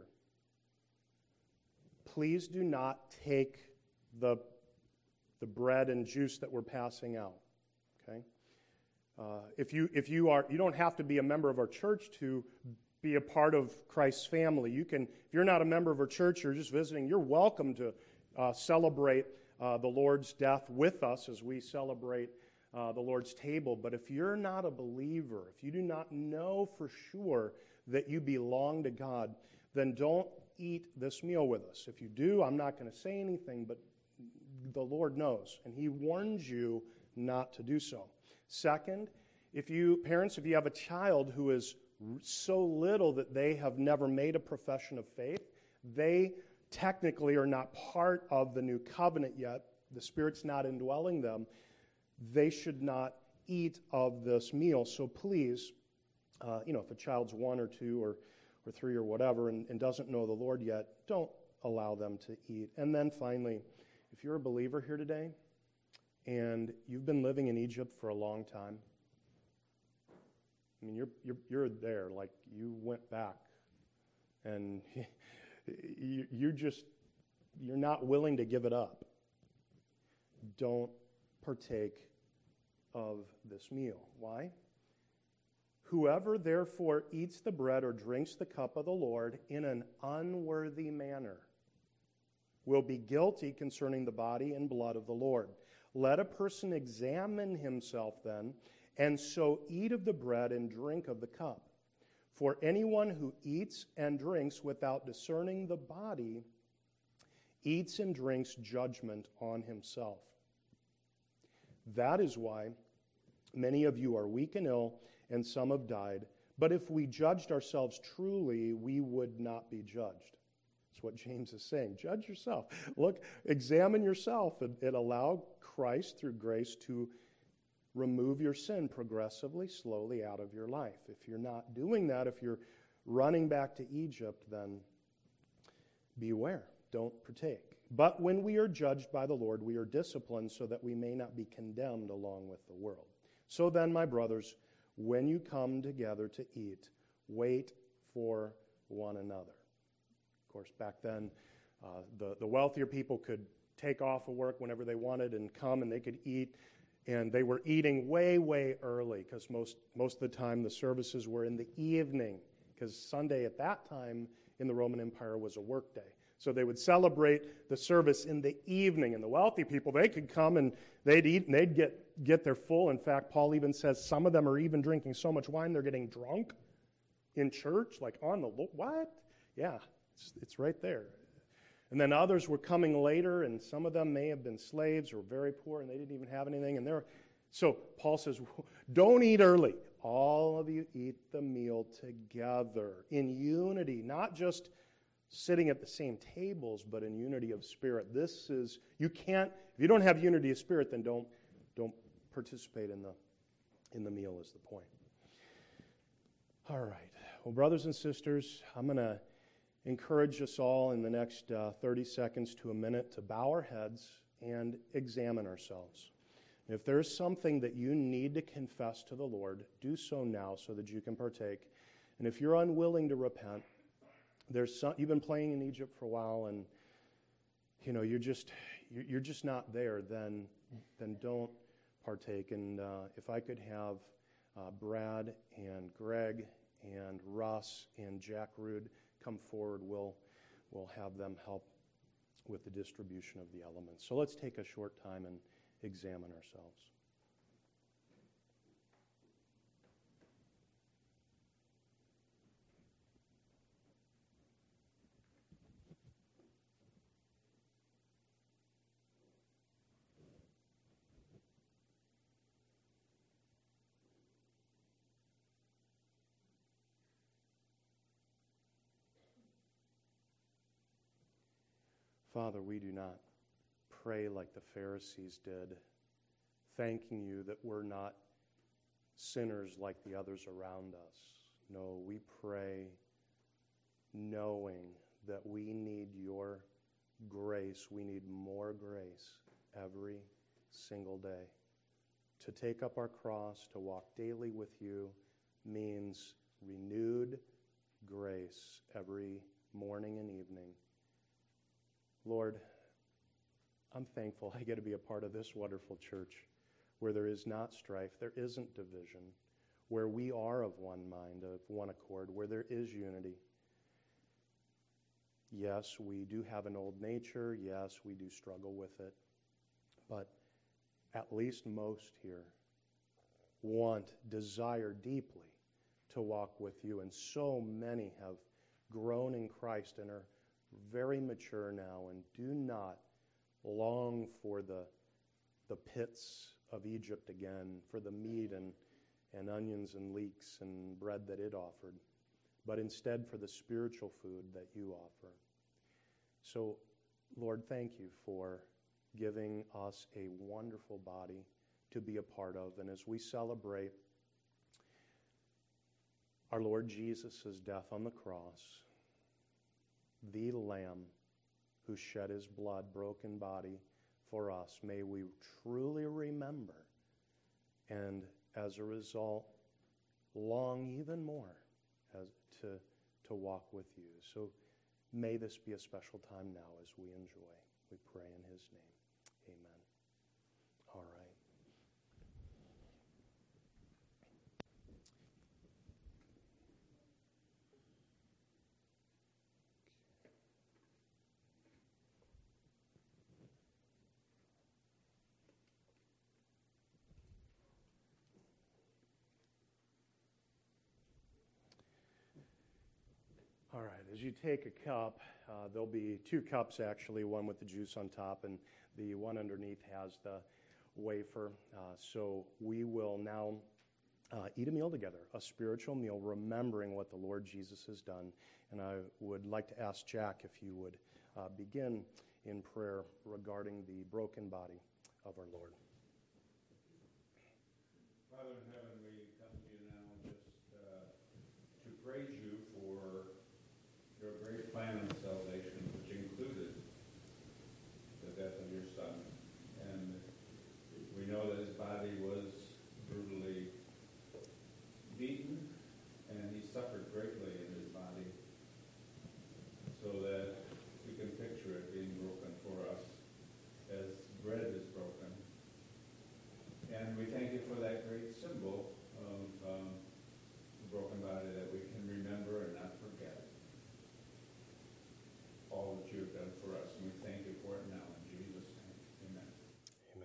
please do not take the bread and juice that we're passing out. Okay? If you don't have to be a member of our church to be a part of Christ's family. If you're not a member of our church, you're just visiting, you're welcome to celebrate the Lord's death with us as we celebrate the Lord's table. But if you're not a believer, if you do not know for sure that you belong to God, then don't eat this meal with us. If you do, I'm not going to say anything, but the Lord knows, and he warns you not to do so. Second, parents, if you have a child who is so little that they have never made a profession of faith, they technically are not part of the new covenant yet. The Spirit's not indwelling them. They should not eat of this meal. So please, if a child's 1 or 2 or 3 or whatever and doesn't know the Lord yet, don't allow them to eat. And then finally, if you're a believer here today and you've been living in Egypt for a long time, I mean, you're there, like you went back, and you're not willing to give it up. Don't partake of this meal. Why? Whoever therefore eats the bread or drinks the cup of the Lord in an unworthy manner will be guilty concerning the body and blood of the Lord. Let a person examine himself then, and so eat of the bread and drink of the cup. For anyone who eats and drinks without discerning the body eats and drinks judgment on himself. That is why many of you are weak and ill, and some have died. But if we judged ourselves truly, we would not be judged. That's what James is saying. Judge yourself. Look, examine yourself and allow Christ through grace to remove your sin progressively, slowly out of your life. If you're not doing that, if you're running back to Egypt, then beware. Don't partake. But when we are judged by the Lord, we are disciplined so that we may not be condemned along with the world. So then, my brothers, when you come together to eat, wait for one another. Of course, back then, the wealthier people could take off of work whenever they wanted and come, and they could eat. And they were eating way, way early because most of the time the services were in the evening, because Sunday at that time in the Roman Empire was a work day. So they would celebrate the service in the evening. And the wealthy people, they could come and they'd eat and they'd get their full. In fact, Paul even says some of them are even drinking so much wine they're getting drunk in church, like on the what? Yeah, it's right there. And then others were coming later, and some of them may have been slaves or very poor, and they didn't even have anything. So Paul says, don't eat early. All of you eat the meal together in unity, not just sitting at the same tables, but in unity of spirit. If you don't have unity of spirit, then don't participate in the meal is the point. All right. Well, brothers and sisters, I'm going to encourage us all in the next 30 seconds to a minute to bow our heads and examine ourselves. If there's something that you need to confess to the Lord, do so now so that you can partake. And if you're unwilling to repent, you've been playing in Egypt for a while, and you're just not there, then don't partake. And if I could have Brad and Greg and Russ and Jack Rude come forward, we'll have them help with the distribution of the elements. So let's take a short time and examine ourselves. Father, we do not pray like the Pharisees did, thanking you that we're not sinners like the others around us. No, we pray knowing that we need your grace. We need more grace every single day. To take up our cross, to walk daily with you, means renewed grace every morning and evening. Lord, I'm thankful I get to be a part of this wonderful church where there is not strife, there isn't division, where we are of one mind, of one accord, where there is unity. Yes, we do have an old nature. Yes, we do struggle with it. But at least most here desire deeply to walk with you. And so many have grown in Christ and are very mature now and do not long for the pits of Egypt again, for the meat and onions and leeks and bread that it offered, but instead for the spiritual food that you offer. So, Lord, thank you for giving us a wonderful body to be a part of. And as we celebrate our Lord Jesus' death on the cross, the Lamb who shed his blood, broken body for us, may we truly remember and as a result long even more to walk with you. So may this be a special time now as we enjoy. We pray in his name. Amen. All right. All right, as you take a cup, there'll be two cups actually, one with the juice on top and the one underneath has the wafer. So we will now eat a meal together, a spiritual meal, remembering what the Lord Jesus has done. And I would like to ask Jack if you would begin in prayer regarding the broken body of our Lord. Father in heaven, we come to you now just to praise you for your great plan of salvation, which included the death of your Son. And we know that his body was brutally beaten, and he suffered greatly in his body, so that we can picture it being broken for us as bread is broken. And we thank you for that great symbol of the broken body, that we can remember and not forget all that you have done for us. And we thank you for it now in Jesus' name. Amen. Amen.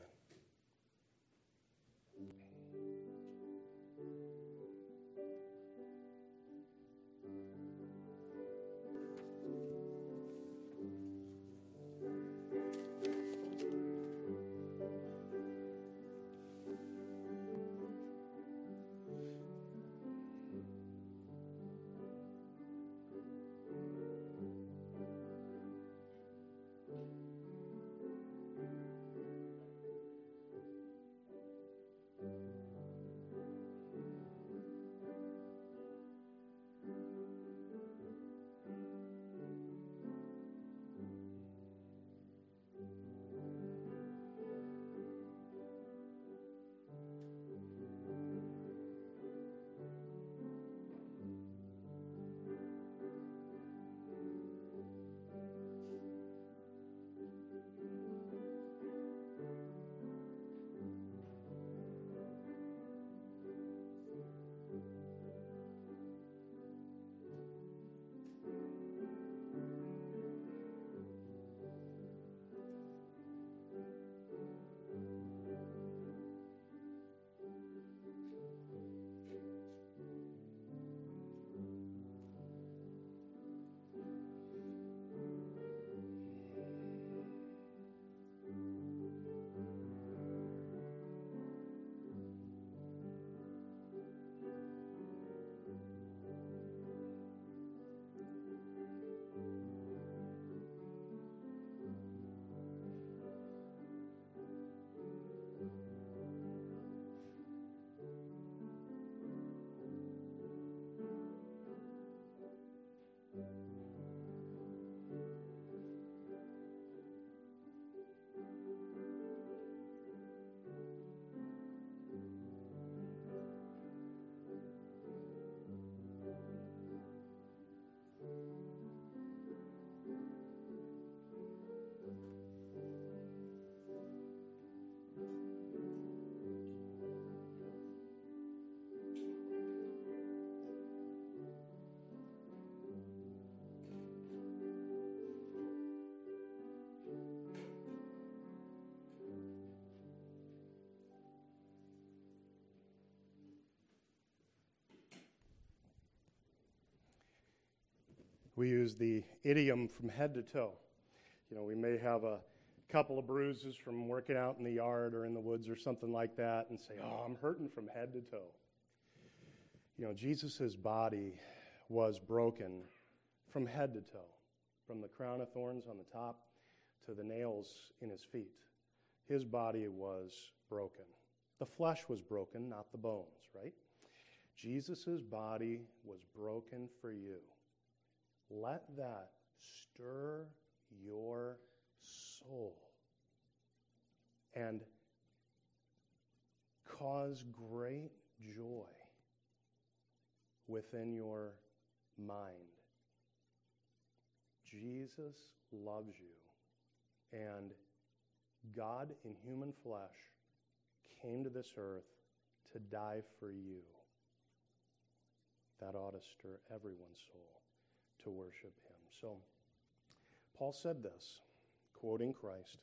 we use the idiom from head to toe. We may have a couple of bruises from working out in the yard or in the woods or something like that and say, oh, I'm hurting from head to toe. Jesus' body was broken from head to toe, from the crown of thorns on the top to the nails in his feet. His body was broken. The flesh was broken, not the bones, right? Jesus' body was broken for you. Let that stir your soul and cause great joy within your mind. Jesus loves you, and God in human flesh came to this earth to die for you. That ought to stir everyone's soul to worship him. So, Paul said this, quoting Christ,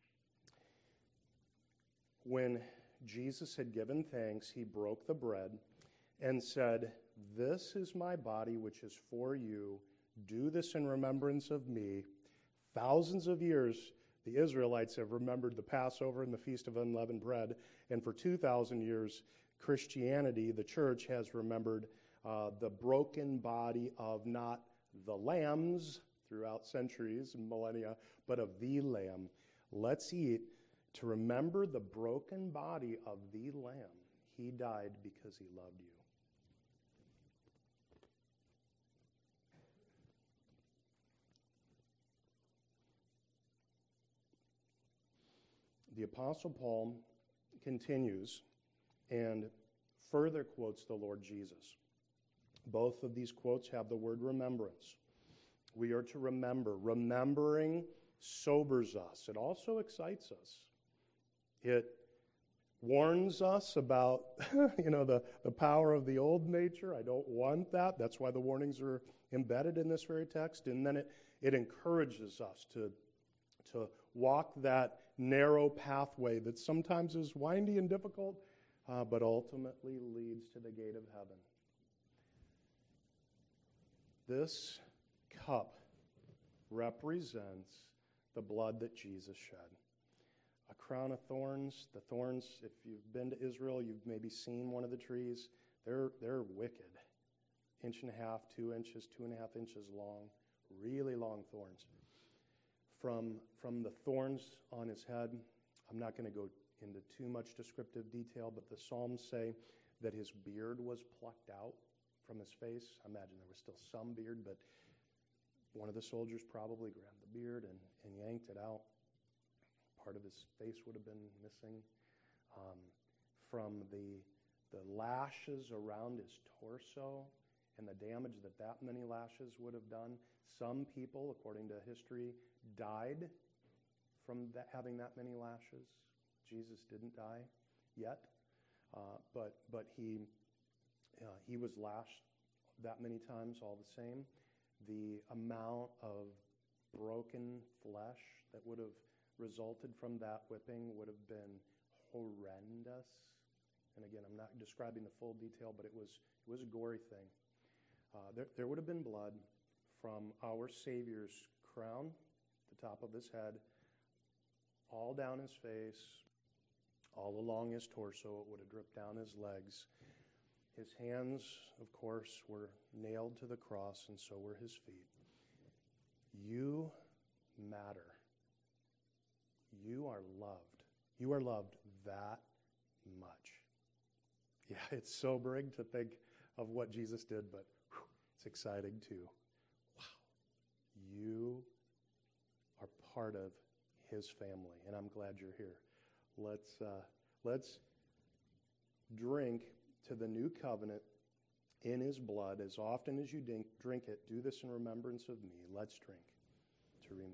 when Jesus had given thanks, he broke the bread and said, "This is my body, which is for you. Do this in remembrance of me." Thousands of years, the Israelites have remembered the Passover and the Feast of Unleavened Bread, and for 2,000 years, Christianity, the church, has remembered the broken body of not the lambs throughout centuries and millennia, but of the Lamb. Let's eat to remember the broken body of the Lamb. He died because he loved you. The Apostle Paul continues and further quotes the Lord Jesus. Both of these quotes have the word remembrance. We are to remember. Remembering sobers us. It also excites us. It warns us about, the power of the old nature. I don't want that. That's why the warnings are embedded in this very text. And then it encourages us to walk that narrow pathway that sometimes is windy and difficult, but ultimately leads to the gate of heaven. This cup represents the blood that Jesus shed. A crown of thorns. The thorns, if you've been to Israel, you've maybe seen one of the trees. They're wicked. 1.5 inches, 2 inches, 2.5 inches long. Really long thorns. From the thorns on his head, I'm not going to go into too much descriptive detail, but the Psalms say that his beard was plucked out from his face. I imagine there was still some beard, but one of the soldiers probably grabbed the beard and yanked it out. Part of his face would have been missing. From the lashes around his torso and the damage that many lashes would have done, some people, according to history, died from having that many lashes. Jesus didn't die yet, but he was lashed that many times all the same. The amount of broken flesh that would have resulted from that whipping would have been horrendous. And again, I'm not describing the full detail, but it was a gory thing. There would have been blood from our Savior's crown, the top of his head, all down his face, all along his torso. It would have dripped down his legs. His hands, of course, were nailed to the cross, and so were his feet. You matter. You are loved. You are loved that much. Yeah, it's sobering to think of what Jesus did, but it's exciting too. Wow. You are part of his family, and I'm glad you're here. Let's drink to the new covenant in his blood. As often as you drink it, do this in remembrance of me. Let's drink to remember.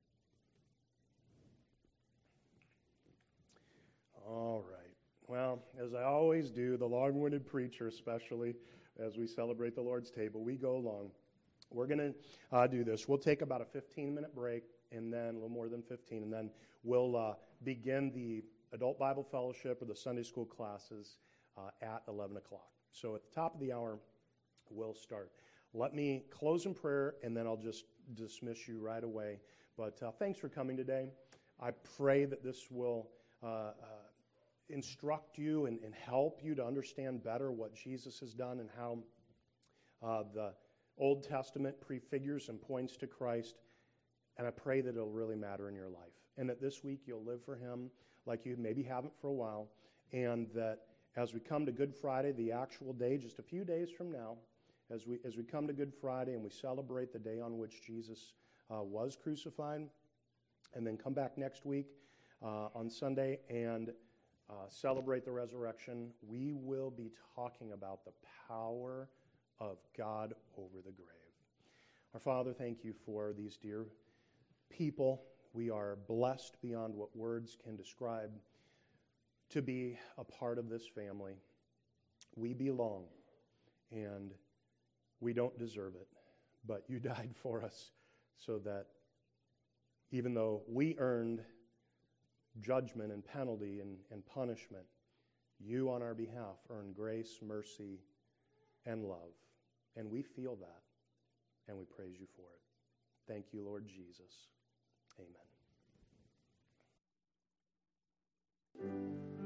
All right. Well, as I always do, the long-winded preacher, especially as we celebrate the Lord's table, we go long. We're going to do this. We'll take about a 15-minute break, and then a little more than 15, and then we'll begin the adult Bible fellowship or the Sunday school classes at 11 o'clock. So at the top of the hour, we'll start. let me close in prayer, and then I'll just dismiss you right away. But thanks for coming today. I pray that this will instruct you and help you to understand better what Jesus has done and how the Old Testament prefigures and points to Christ. And I pray that it'll really matter in your life. And that this week you'll live for Him like you maybe haven't for a while. And that as we come to Good Friday, the actual day, just a few days from now, as we come to Good Friday and we celebrate the day on which Jesus was crucified, and then come back next week on Sunday and celebrate the resurrection, we will be talking about the power of God over the grave. Our Father, thank you for these dear people. We are blessed beyond what words can describe to be a part of this family. We belong, and we don't deserve it, but you died for us so that even though we earned judgment and penalty and punishment, you on our behalf earn grace, mercy, and love. And we feel that, and we praise you for it. Thank you, Lord Jesus. Amen.